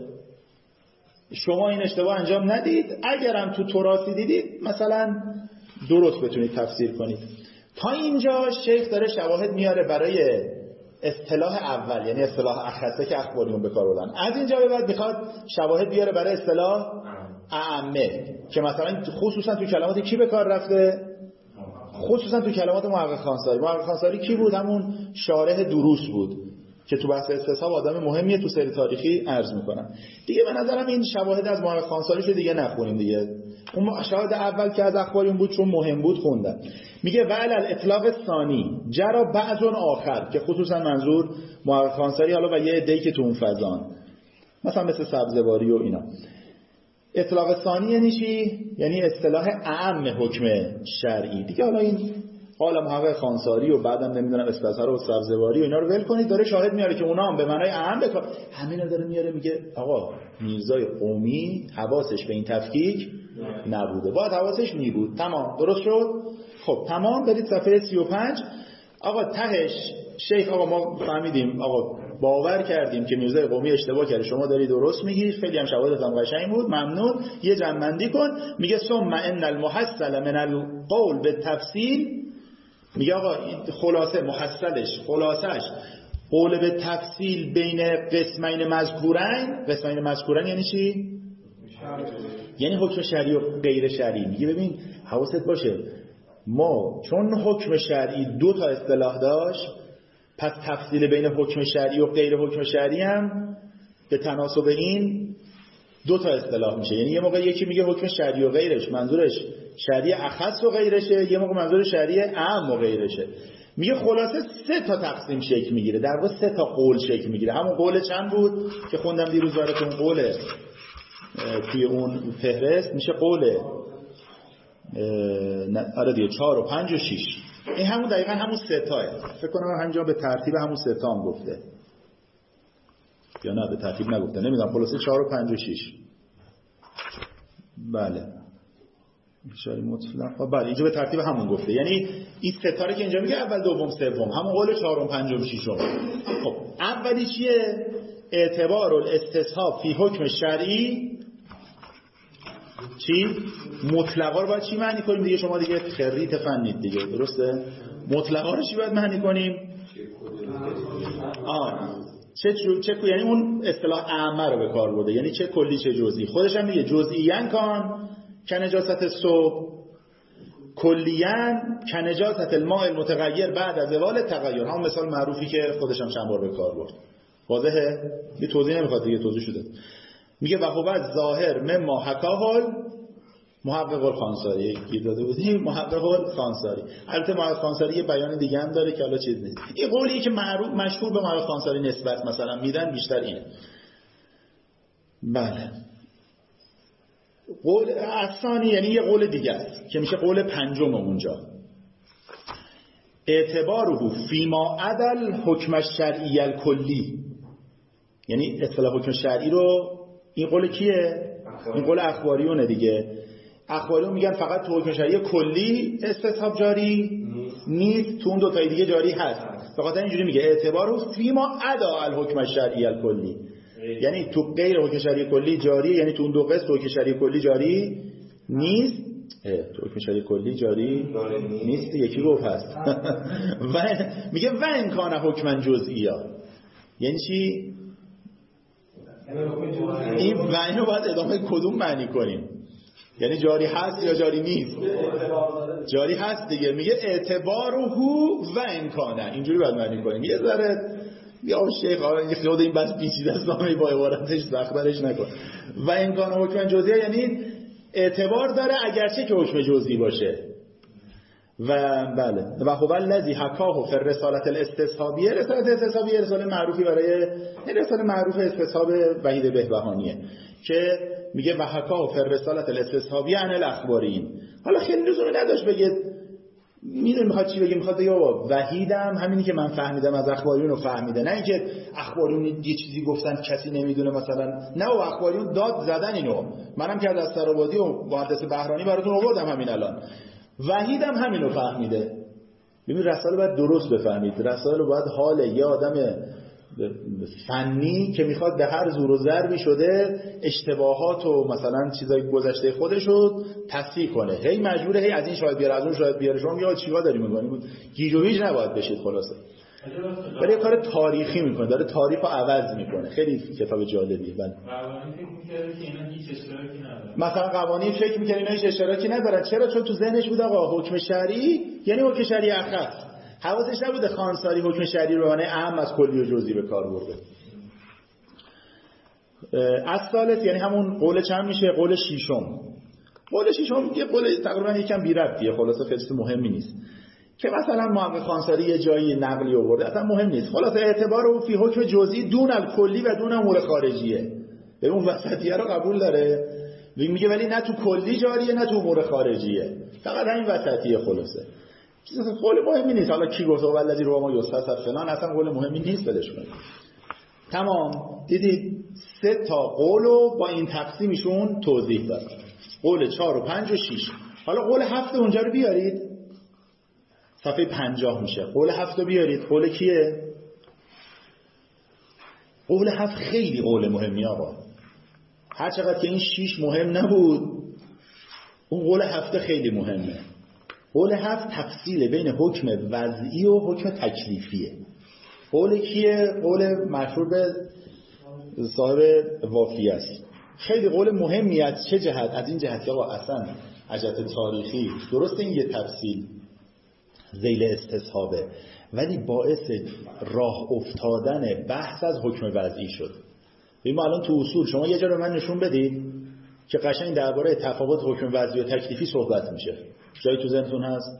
S1: شما این اشتباه انجام ندید. اگرم تو تراثی دیدید مثلا درست بتونید تفسیر کنید. تا اینجا شیخ داره شواهد میاره برای اصطلاح اول، یعنی اصطلاح اخصه که اخباریون به کار بردن. از اینجا به بعد میخواد شواهد بیاره برای اصطلاح اعمه که مثلا خصوصا تو کلمات کی به کار رفته؟ خصوصا تو کلمات محقق خانساری. محقق خانساری کی بود؟ همون شارح دروس بود که تو بحث استصحاب آدم مهمیه، تو سری تاریخی عرض میکنم دیگه. به نظرم این شواهد از محقق خانساری شو دیگه نخونیم دیگه. اون شواهد اول که از اخباریون بود چون مهم بود خوندم. میگه وعلى الاطلاق الثانی جرى بعض آخر، که خصوصا منظور محقق خانساری حالا و یه عده‌ای که تو اون فضان مثلا مثل سبزواری و اینا. اطلاق ثانی یعنی چی؟ یعنی اصطلاح اعم حکم شرعی دیگه. حالا این حالا محقق خانساری و بعدم نمیدونم استظهار و سبزواری و اینا رو ول کنید، داره شاهد میاره که اونا هم به معنای اعم بکن. همین رو داره میاره، میگه آقا میرزای قومی حواسش به این تفکیک نبوده، باید حواسش میبود. تمام درست شد. خب تمام. برید صفحه 35. آقا تهش شیخ آقا ما فهمیدیم، آقا باور کردیم که میرزای قومی اشتباه کرده، شما داری درست میگی، خیلی هم شواهدت هم قشنگ بود، ممنون. یه جمع‌بندی کن. میگه ثم ان المحصل من القول بالتفصیل. میگه آقا خلاصه محصلش، خلاصش قول به تفصیل بین قسمین مذکورین. قسمین مذکورین یعنی چی؟ یعنی حکم شرعی و غیر شرعی. میگه ببین حواست باشه، ما چون حکم شرعی 2 تا اصطلاح داشت، پس تفصیل بین حکم شرعی و غیر حکم شرعی هم به تناسب این 2 تا اصطلاح میشه. یعنی یه موقع یکی میگه حکم شرعی و غیرش منظورش شرعی اخص و غیرشه، یه موقع منظور شرعی عام و غیرشه. میگه خلاصه 3 تا تقسیم شکل میگیره، در واقع 3 تا قول شکل میگیره. همون قول چند بود که خوندم دیروز براتون، قول توی اون فهرست میشه قول آره دیگه 4 و 5 و 6. این همون دقیقاً همون 3 تاه. فکر کنم همینجا به ترتیب همون 3 تا هم گفته یا نه به ترتیب نگفته، نمیدونم. خلاصه 4 و 5 و 6. بله اشاره مطلق. بله اینجا به ترتیب همون گفته. یعنی این ستاره که اینجا میگه اول دوم سوم، همون قول 4 و 5 و 6. خب اولی چیه؟ اعتبار الاستصحاب فی حکم شرعی. چی؟ مطلقا رو باید چی معنی کنیم دیگه؟ شما دیگه خریت فنید دیگه، درسته؟ مطلقا رو چی باید معنی کنیم؟ یعنی اون اصطلاح اعمه رو به کار برده، یعنی چه کلی چه جزئی. خودش هم میگه جزئیاً کان کنجاست صوب، کلیاً کنجاست الماء المتغیر بعد از زوال تغییر. همون مثال معروفی که خودش هم چند بار به کار برد. واضحه؟ یه توضیح نمیخواد دیگه، توضیح شده. میگه و هو ظاهر مما حکاه محقق الخانساری. گیر داده بودیم محقق الخانساری. البته محقق الخانساری یه بیان دیگه هم داره که حالا چیز نیست. این قولی که معروف مشهور به محقق الخانساری نسبت مثلا میدن بیشتر اینه. بله. قول الثانی یعنی یه قول دیگه است که میشه قول 5 اونجا. اعتباره فیما عدل حکم الشرعی الکلی. یعنی اصطلاح حکم شرعی رو، این قول کیه؟ این قول اخباریونه دیگه. اخباریون میگن فقط تو حکم شرعی کلی استصحاب جاری نیست، تو اون 2 تای دیگه جاری هست. به خاطر اینجوری میگه اعتباره فیما عدا الحکم الشرعی الکلی. یعنی تو غیر حکم شرعی کلی جاری، یعنی تو اون 2 قسم حکم شرعی کلی جاری نیست. تو حکم شرعی کلی جاری نیست، یکی گفت هست. و میگه و این کان حکما جزئیا. یعنی چی؟ این و اینو باید ادامه کدوم معنی کنیم؟ یعنی جاری هست یا جاری نیست؟ جاری هست دیگه. میگه اعتباره و امکانه، اینجوری باید معنی کنیم. یه ذره یا شیخ این خود این بس پیچیده است، نامی با عبارتش سخت‌ترش نکن. و امکانه حکم جزئی یعنی اعتبار داره اگرچه که حکم جزئی باشه. و بله و هو الذی حکاه فی الرساله الاستصحابیه. رساله استصحابیه رساله معروفی برای رساله معروف استصحاب وحید بهبهانیه که میگه و حکاه فی الرساله الاستصحابیه عن الاخبارین. حالا خیلی لزومی نداشت بگه، میدونی میخواد چی بگه؟ میخواد بگه بابا وحیدم همینی که من فهمیدم از اخباریون رو فهمیده، نه اینکه اخباریون یه چیزی گفتن کسی نمیدونه مثلا. نه و اخباریون داد زدن اینو، منم که از سرابادی و مهندس بهرانی براتون آوردم همین الان. وحیدم همینو فهمیده. ببین رساله باید درست بفهمید، رساله باید حال یه آدم فنی که میخواد به هر زور و ضربی شده اشتباهات و مثلا چیزای گذشته خودش رو تصحیح کنه. هی مجبوره هی از این شاید بیاره از اون شاید بیاره. شما میگه چیکار داری میکنی؟ گیج و ویج نباید بشید. خلاصه برای کار تاریخی میکنه، داره تاریخ رو عوض میکنه. خیلی کتاب جالبیه. بله
S3: قوانین فکر می‌کرده که اینا هیچ اشتراکی ندارن.
S1: مثلا قوانین فکر می‌کنه اینا هیچ اشتراکی ندارن. چرا؟ چون تو ذهنش بود آقا حکم شرعی یعنی حکم شرعی اخص. حواسش نبوده خانساری حکم شرعی رو به معنی عام از کلی و جزئی به کار برده. از ثالث یعنی همون قول چند میشه؟ قول 6. قول 6 یه قول تقریبا یکم بی ربطیه، خلاصه خیلی مهمی نیست که مثلا محقق خانساری یه جایی نقلی آورده، اصلا مهم نیست. خلاصه اعتبار او فی حکم جزئی دون الکلی و دون امور خارجیه. به اون وسطیه رو قبول داره، میگه ولی نه تو کلی جاریه نه تو امور خارجیه، فقط همین وسطیه. خلاصه چیز قول مهمی نیست. حالا کی گفته والذی رو ما یستثر فلان، اصلا قول مهمی نیست، بدش کنید. تمام. دیدید 3 تا قولو با این تقسیمشون توضیح داد. قول 4 و 5 و 6. حالا قول 7 اونجا رو بیارید، صفحه 50 میشه. قول 7 رو بیارید. قول کیه؟ قول 7 خیلی قول مهمی آقا. هر چقدر که این 6 مهم نبود، اون قول 7 خیلی مهمه. قول 7 تفصیل بین حکم وضعی و حکم تکلیفیه. قول کیه؟ قول مشهور به صاحب وافیه است. خیلی قول مهمی از چه جهت؟ از این جهت که آقا اصلا از جهت تاریخی درسته این یه تفصیل ذیل استصحابه، ولی باعث راه افتادن بحث از حکم وضعی شد. ببین ما الان تو اصول شما یه جا رو من نشون بدید که قشنگ درباره تفاوت حکم وضعی و تکلیفی صحبت میشه. جایی تو ذهنتون هست؟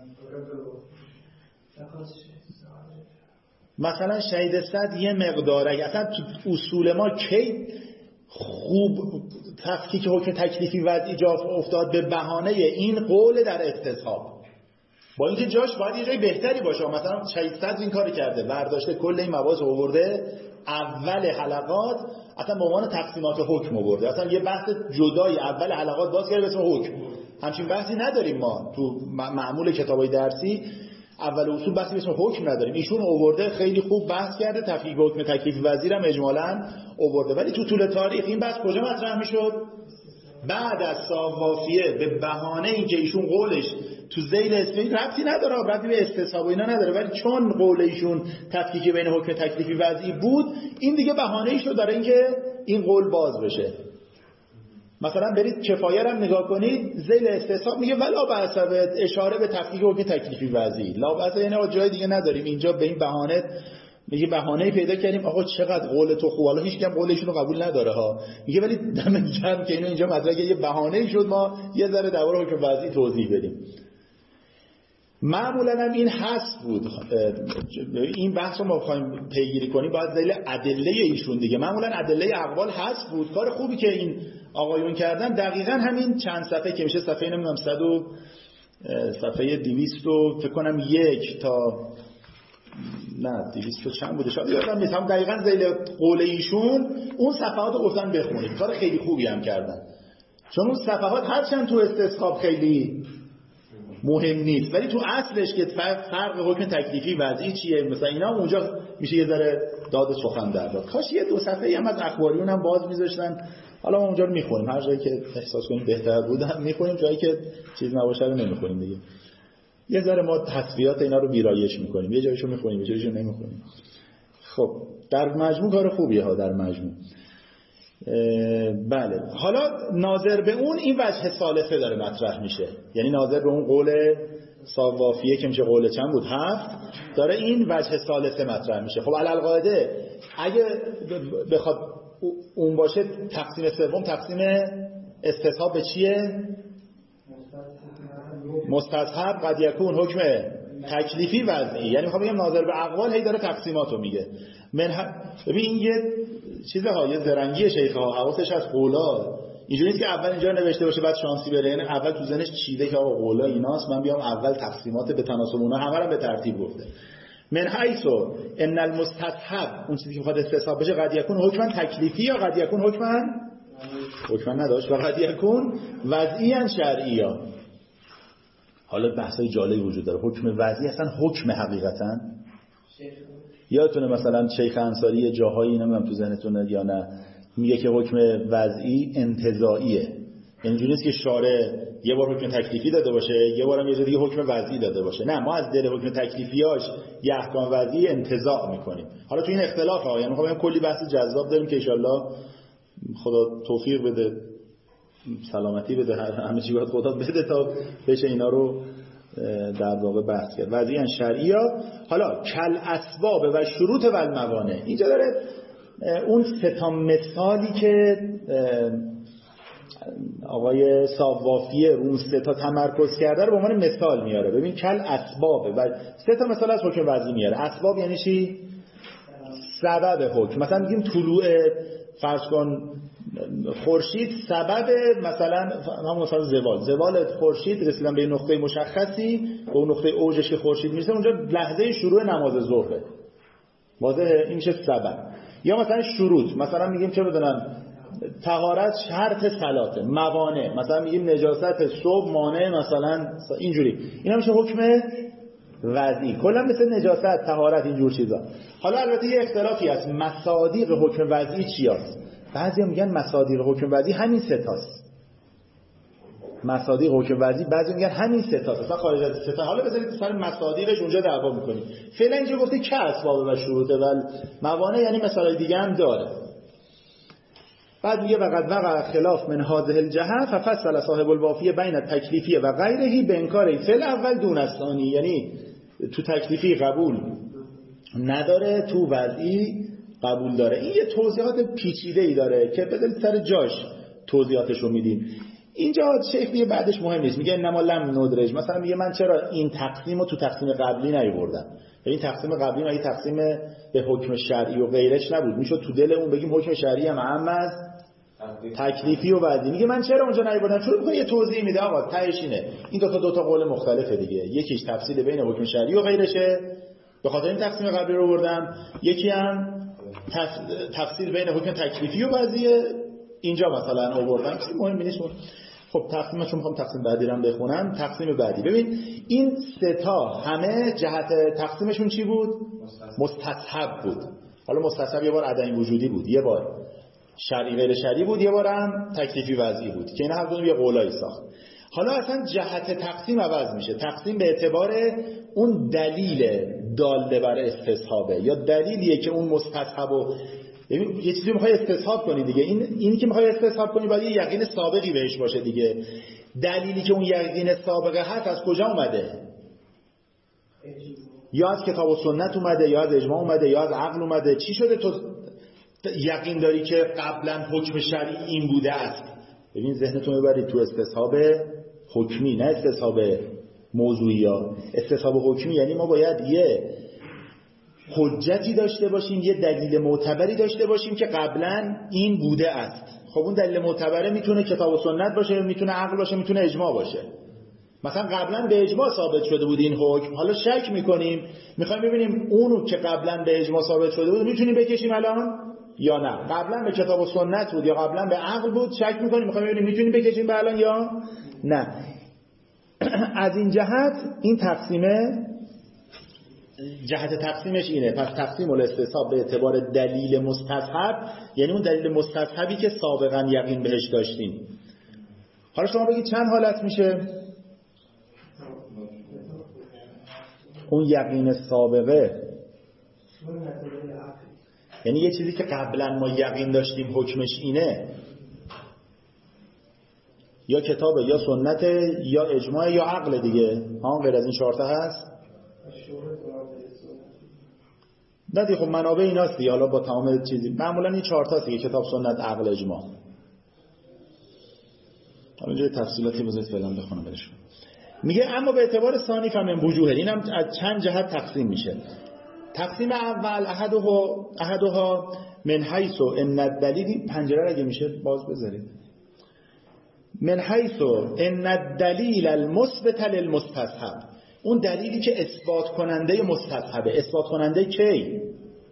S1: مثلا شهید صد یه مقداره اصلا تو اصول ما کی خوب تفکیک حکم تکلیفی وضعی جا افتاد به بهانه این قول در استصحاب، با اینکه جاش باید یه جای بهتری باشه. مثلا شهید صد این کار کرده، برداشته کل این مباحث آورده اول حلقات اصلا به عنوان تقسیمات حکم آورده، اصلا یه بحث جدایی اول حلقات باز کرده به اسم حکم. همچین بحثی نداریم ما تو معمول کتابای درسی، اول اصول بحثی به اسم حکم نداریم. ایشون آورده خیلی خوب بحث کرده، تفکیک حکم تکلیفی وضعی هم اجمالاً آورده. ولی تو طول تاریخ این بحث کجا مطرح میشد؟ بعد از صافیه، به بهانه اینکه ایشون قولش تو ذیل اسمی ربطی نداره، ربطی به استصحاب و اینا نداره، ولی چون قول ایشون تفکیک بین حکم تکلیفی وضعی بود، این دیگه بهانه ایشون داره اینکه این قول باز بشه. مثلا برید کفایه رو نگاه کنید، ذیل استصحاب میگه ولا بأس، اشاره به تفکیک حکم تکلیفی وضعی. لا بأس یعنی جای دیگه نداریم، اینجا به این بهانه میگه بهانه‌ای پیدا کردیم آقا چقدر قول تو خوب، حالا هیچ کم قولشون رو قبول نداره ها، میگه ولی دم گرم که اینو اینجا مطرح یه بهانه‌ای شد ما یه ذره درباره حکم وضعی توضیح بدیم. معمولا هم این حذف بود. این بحث رو ما بخوایم پیگیری کنیم باید ذیل ادله ایشون دیگه، معمولا ادله اقوال حذف بود. کار خوبی که این آقایون کردن دقیقاً همین چند صفحه که میشه صفحه نمیدونم 100 و صفحه 200 و فکر کنم 1 تا نه 200 چند بوده شاید یادم نیست، هم دقیقاً ذیل قول ایشون اون صفحات رو گفتن بخونید. کار خیلی خوبی هم کردن، چون اون صفحات هرچند تو استصحاب خیلی مهم نیست، ولی تو اصلش که فرق حکم تکلیفی وضعی چیه مثلا اینا اونجا میشه یه ذره داد سخن در داد. کاش یه 2 صفحه‌ای هم از اخباریون هم باز میذاشتن. حالا ما اونجا رو میخونیم، هر جایی که احساس کنیم بهتر بود هم میخونیم، جایی که چیز نباشه رو نمیخونیم دیگه. یه ذره ما تصفیات اینا رو ویرایش میکنیم، یه جایشو میخونیم یه جایشو نمیخونیم. خب در مجموع کار خوبیه ها در مجموع. بله، حالا ناظر به اون این وجه ثالثه داره مطرح میشه، یعنی ناظر به اون قول صوافیه که میشه قول چند بود 7 داره این وجه ثالثه مطرح میشه. خب علالقاعده اگه بخواد اون باشه تقسیم سوم تقسیم استصحاب به چیه؟ مستصحب قد یکون حکم تکلیفی وضعی، یعنی میخوام بگم ناظر به اقوال هی داره تقسیماتو میگه. ببین این یه چیزها یه زرنگی شیخ ها حواسش از قولا اینجوری نیست که اول اینجا نوشته باشه بعد شانسی بره، یعنی اول تو ذهنش چیده که آقا قولا ایناست من بیام اول تقسیمات به تناسب اونها همه رو به ترتیب گفته. من حیث ان المستصحب اون چیزی که میخواد استصحاب بشه قد یکون حکما تکلیفی یا قد یکون حکما نداشت و قد یکون وضعیاً شرعیّا. حالا بحثای جالبی وجود داره. حکم وضعی اصلا حکم حقیقتاً یادتونه مثلا شیخ انصاری جاهایی نمیدونم تو ذهنتونه یا نه میگه که حکم وضعی انتزاعیه، یعنی اینجوری نیست که شارع یه بار حکم تکلیفی داده باشه یه بارم یه دیگه حکم وضعی داده باشه، نه ما از دل حکم تکلیفیاش یه احکام وضعی انتزاع میکنیم. حالا تو این اختلاف ها یعنی میخوام کلی بحث جذاب داریم که ان شاء الله خدا توفیق بده سلامتی بده همه چی باید خدا بده تا بشه اینا رو در واقع بحث کرد. وضعیاً شرعی‌ها. حالا کل اسباب و شروط و الموانع اینجا داره اون 3 مثالی که آقای صوافیه اون 3 تمرکز کرده رو به عنوان مثال میاره. ببین کل اسباب و 3 مثال از حکم وضعی میاره. اسباب یعنی چی؟ سبب حکم. مثلا میگیم طلوع فرض کن خورشید سبب مثلا همون مثلا زوال خورشید رسیدن به نقطه مشخصی به اون نقطه اوجش که خورشید میرسه اونجا لحظه شروع نماز ظهره، واضحه این میشه سبب. یا مثلا شروط، مثلا میگیم چه بدونم طهارت شرط صلاته. موانع مثلا میگیم نجاست صبح مانع مثلا اینجوری، اینا میشه حکم وضعی کلا مثل نجاست طهارت اینجور چیزا. حالا البته یه اختلافی هست مصادیق حکم وضعی چیاست. بعضی میگن مصادیق حکم وضعی همین 3 تاست. مصادیق حکم وضعی بعضی میگن همین 3 تاست، اصلا خارج از 3 تا. حالا بذارید سر مصادیقش اونجا دعوا میکنیم. فعلا اینجا گفته که اسباب و شروط و موانع، یعنی مثالای دیگه هم داره. بعد میگه وقد وقع خلاف من هذه الجهه ففصل صاحب الوافیه بین التکلیفیه و غیره به انکار فعل اول دون الثانی. یعنی تو تکلیفی قبول نداره، تو وضعی قبول داره. این یه توضیحات پیچیده‌ای داره که بذارید سر جاش توضیحاتش رو میدیم. اینجا شیخ دیگه بعدش مهم نیست، میگه انما لم ندرج. مثلا میگه من چرا این تقسیم رو تو تقسیم قبلی نیاوردم؟ این تقسیم قبلی اگه تقسیم به حکم شرعی و غیرش نبود میشد تو دل اون بگیم حکم شرعی هم اهم از تکلیفی و وضعی. میگه من چرا اونجا نیاوردم؟ چون میگه یه توضیح میده آقا تهش اینه این دو تا قول مختلفه دیگه، یکیش تفصیل بین حکم شرعی و غیرشه به خاطر این تقسیم قبلی رو آوردم، یکی هم تفصیل بین حکم تکلیفی و وضعیه اینجا مثلا آوردم. مهم نیست. خب تقسیمشون میخوام تقسیم بعدی رو بخونم. تقسیم بعدی ببین این سه تا همه جهت تقسیمشون چی بود؟ مستصحب بود. حالا مستصحب یه بار عدم وجودی بود، یه بار شرعی غیر شرعی بود، یه بار هم تکلیفی وضعی بود که این هر دو یه قولایی ساخت. حالا اصلا جهت تقسیم عوض میشه. تقسیم به اعتبار اون دلیل داله بر استصحابه یا دلیلیه که اون مستصحبو یه چیزی میخوای استصحاب کنی دیگه. اینی که میخوای استصحاب کنی باید یه یقین سابقی بهش باشه دیگه. دلیلی که اون یقین سابقه هست از کجا اومده؟ یا از کتاب و سنت اومده، یا از اجماع اومده، یا از عقل اومده. چی شده تو یقین داری که قبلا حکم شرعی این بوده است؟ ببین ذهنتون ببرید تو استصحاب حکمی، نه استصحاب موضوعی ها. استصحاب حکمی یعنی ما باید یه حجتی داشته باشیم، یه دلیل معتبری داشته باشیم که قبلا این بوده است. خب اون دلیل معتبره میتونه کتاب و سنت باشه، میتونه عقل باشه، میتونه اجماع باشه. مثلا قبلا به اجماع ثابت شده بود این حکم، حالا شک میکنیم میخوایم ببینیم اونو که قبلا به اجماع ثابت شده بود میتونیم بکشیم الان یا نه. قبلا به کتاب و سنت بود یا قبلا به عقل بود، شک میکنیم میخوایم ببینیم میتونیم بکشیم به الان یا نه. از این جهت این تقسیمه جهت تقسیمش اینه. پس تقسیم الاستصحاب به اعتبار دلیل مستصحب یعنی اون دلیل مستصحبی که سابقا یقین بهش داشتیم. حالا شما بگید چند حالت میشه؟ اون یقین سابقه یعنی یه چیزی که قبلا ما یقین داشتیم حکمش اینه، یا کتابه یا سنته یا اجماع یا عقل دیگه. غیر از این 4 تا هست؟ نه دیگه. خب منابع ایناست دیگه. حالا با تمام چیزی معمولا این 4 تاست دیگه، کتاب، سنت، عقل، اجماع. حالا اینجا تفصیلاتی بذارید فعلا بخونم برشون. میگه اما به اعتبار ثانی فمن وجوه، این هم از چند جهت تقسیم میشه. تقسیم اول احدها من حیث ان الدلیل، پنجره اگه میشه باز بذارید، من حیث ان الدلیل المثبت للمستصحب، اون دلیلی که اثبات کننده مستصحبه. اثبات کننده کی؟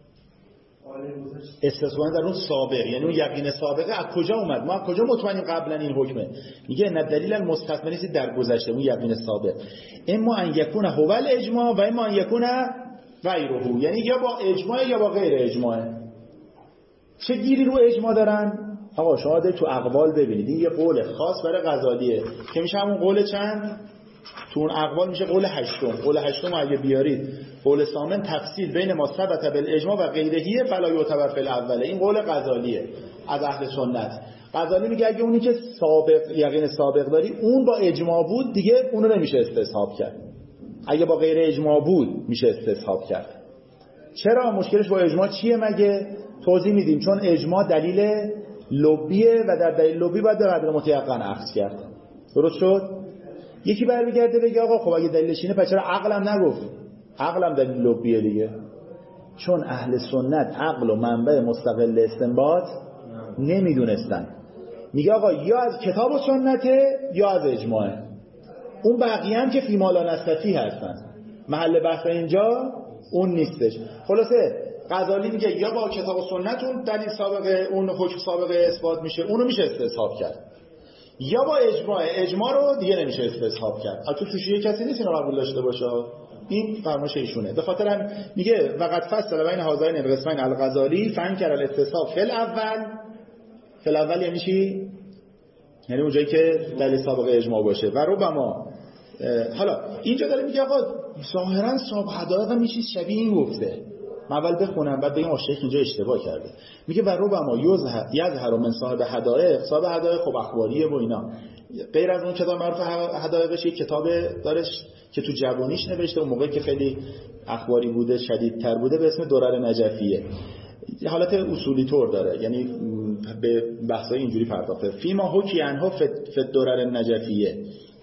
S1: اثبات در اون سابق، یعنی اون یقین سابقه از کجا اومد؟ ما از کجا مطمئنیم قبلا این حکمه؟ میگه ان الدلیل المستصحب نیست در گذشته، اون یقین سابق. اما ان یکون هو الاجماع و اما ان یکون غیره، یعنی یا با اجماع یا با غیر اجماع. چه گیری رو اجماع دارن؟ آقا شما تو اقوال ببینید این یه قول خاص برای غزالیه که میشه همون قول چند؟ تو اون اقوال میشه قول هشتم. قول هشتم اگه بیارید قول ثامن تفصیل بین ما ثبت بالاجماع و غیرهیه فلا یعتبر فی الاوله. این قول غزالیه از اهل سنت. غزالی میگه اگه اونی که سابق یقین سابق داری اون با اجماع بود دیگه اونو نمیشه استصحاب کرد، اگه با غیر اجماع بود میشه استصحاب کرد. چرا؟ مشکلش با اجماع چیه مگه؟ توضیح میدیم. چون اجماع دلیل لبیه و در دلیل لبی باید به قدر متیقن اخذ کرد. درست شد؟ یکی برمیگرده بگه آقا خب اگه دلیلش اینه پس چرا عقلم نگفت؟ عقلم دلیل لبیه دیگه. چون اهل سنت عقل و منبع مستقل استنباط نمیدونستن. میگه آقا یا از کتاب و سنته یا از اجماعه. اون بقیه هم که فیما لا نستفی هستن، محل بحث اینجا اون نیستش. خلاصه غزالی میگه یا با کتاب و سنت اون دلیل سابقه اون حکم سابقه اثبات میشه، اونو میشه استصحاب کرد، یا با اجماع رو دیگه نمیشه استصحاب کرد. تو توشیه کسی نیست اینو قبول داشته باشه. این فرمایش ایشونه. به خاطر هم میگه وقت فصل بین هذین القسمین الغزالی فانکر الاستصحاب فی الاول یعنی چی؟ یعنی اونجایی که دلیل سابقه اجماع باشه. و ربما حالا اینجا داره میگه آقا ظاهرا صاحب حدایق هم چیز شبیه این گفته. من اول بخونم بعد بگم شیخ اینجا اشتباه کرده. میگه و ربما یظهر من صاحب حدائق، صاحب حدائق خب اخباریه و اینا، غیر از اون کتاب معروف حدائقش یک کتاب دارش که تو جوانیش نوشته، اون موقع که خیلی اخباری بوده، شدیدتر بوده، به اسم درر نجفیه. حالت اصولی طور داره، یعنی به بحثای اینجوری پرداخته. فیما حکی عنها فی درر نجفیه.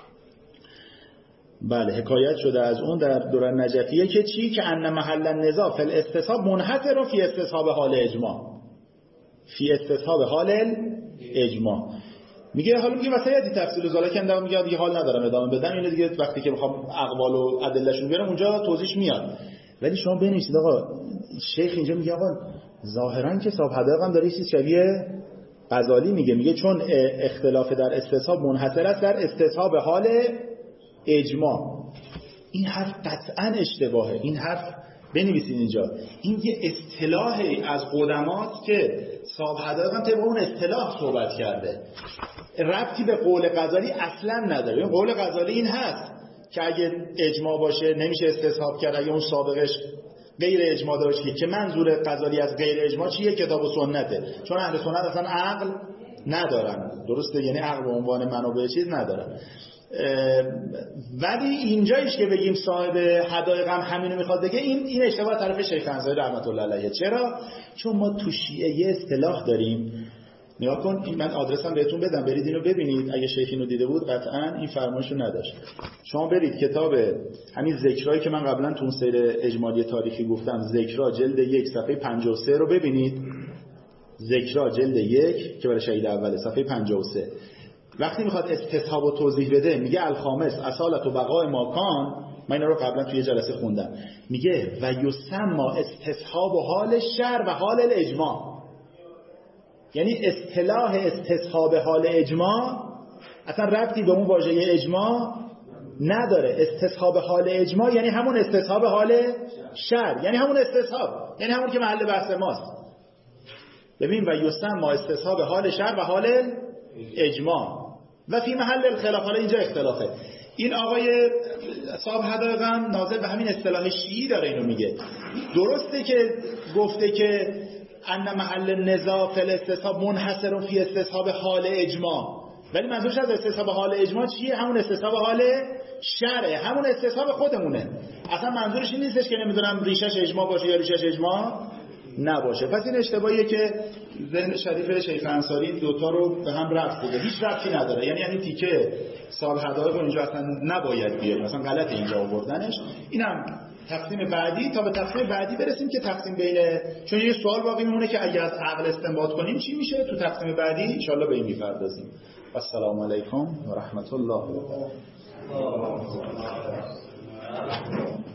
S1: بله، حکایت شده از اون در درر نجفیه که چی؟ که ان محل النزاع فی الاستصحاب منحصر فی استصحاب حال اجماع. فی استصحاب حال اجماع. میگه حالا میگه مثلا یادی تفصیل زالک اندام میگه دیگه حال ندارم ادامه بدم، اینو دیگه وقتی که بخوام اقوال و ادلهشون بیارم اونجا توضیحش میاد. ولی شما بنویسید آقا شیخ اینجا میگه آقا ظاهرا که صاحب حدائق هم داره چیز شبیه غزالی میگه چون اختلاف در استصحاب منحصر است در استصحاب حال اجماع. این حرف قطعا اشتباهه. این حرف بنویسید اینجا، این یه اصطلاحی از قدماست که صاحب حدائق هم طبق اون اصطلاح صحبت کرده، ربطی به قول غزالی اصلا نداره. این قول غزالی این هست که اگه اجماع باشه نمیشه استصحاب کرد، اگه اون سابقش غیر اجماع داره چیه، که منظور غزالی از غیر اجماع چیه؟ کتاب و سنته، چون اهل سنت اصلا عقل ندارن، درسته؟ یعنی عقل به عنوان منابع چیز ندارن. ولی اینجایش که بگیم صاحب حدائق هم همینو میخواد بگه، این اشتباه طرف شیخ انصاری رحمت الله علیه. چرا؟ چون ما تو شیعه یه اصطلاح داریم، نگاه کن، این من آدرسم بهتون بدم، برید اینو ببینید. اگه شیخ اینو دیده بود قطعا این فرمایشو نداشت. شما برید کتاب همین ذکرایی که من قبلا تو اون سیر اجمالی تاریخی گفتم، ذکرا جلد 1 صفحه 53 رو ببینید. ذکرا جلد 1 که برای شهید اوله صفحه 53 وقتی میخواد استصحاب و توضیح بده میگه الخامس اصالت و بقای ماکان. من اینا رو قبلا توی جلسه خوندم. میگه و یسمى استصحاب و حال شر و حال الاجماع. یعنی اصطلاح استصحاب حال اجماع اصلا ربطی به اون واژه اجماع نداره. استصحاب حال اجماع یعنی همون استصحاب حال شر، یعنی همون استصحاب، یعنی همون که محل بحث ماست. ببین و یسمى استصحاب حال شر و حال اجماع و فی محل الخلاف. حالا اینجا اختلافه. این آقای صاحب حدائق هم ناظر به همین اصطلاح شیعی داره اینو میگه. درسته که گفته که ان محل نزاع فی الاستصحاب منحصر فی استصحاب حال اجماع، ولی منظورش از استصحاب حال اجماع چیه؟ همون استصحاب حال شرعه، همون استصحاب خودمونه. اصلا منظورش این نیستش که نمیدونم ریشش اجماع باشه یا ریشش اجماع نباشه. پس این اشتباهیه که ذهن شریف شیخ انصاری دوتا رو به هم ربط بده، هیچ ربطی نداره. یعنی تیکه صاحب حدائق اینجا اصلا نباید بیاد، اصلا غلط اینجا آوردنش. اینم تقسیم بعدی، تا به تقسیم بعدی برسیم که تقسیم بین، چون یه سوال باقی میمونه که اگه از عقل استنباط کنیم چی میشه. تو تقسیم بعدی ان شاءالله به این میپردازیم. السلام علیکم و رحمت الله و برکاته.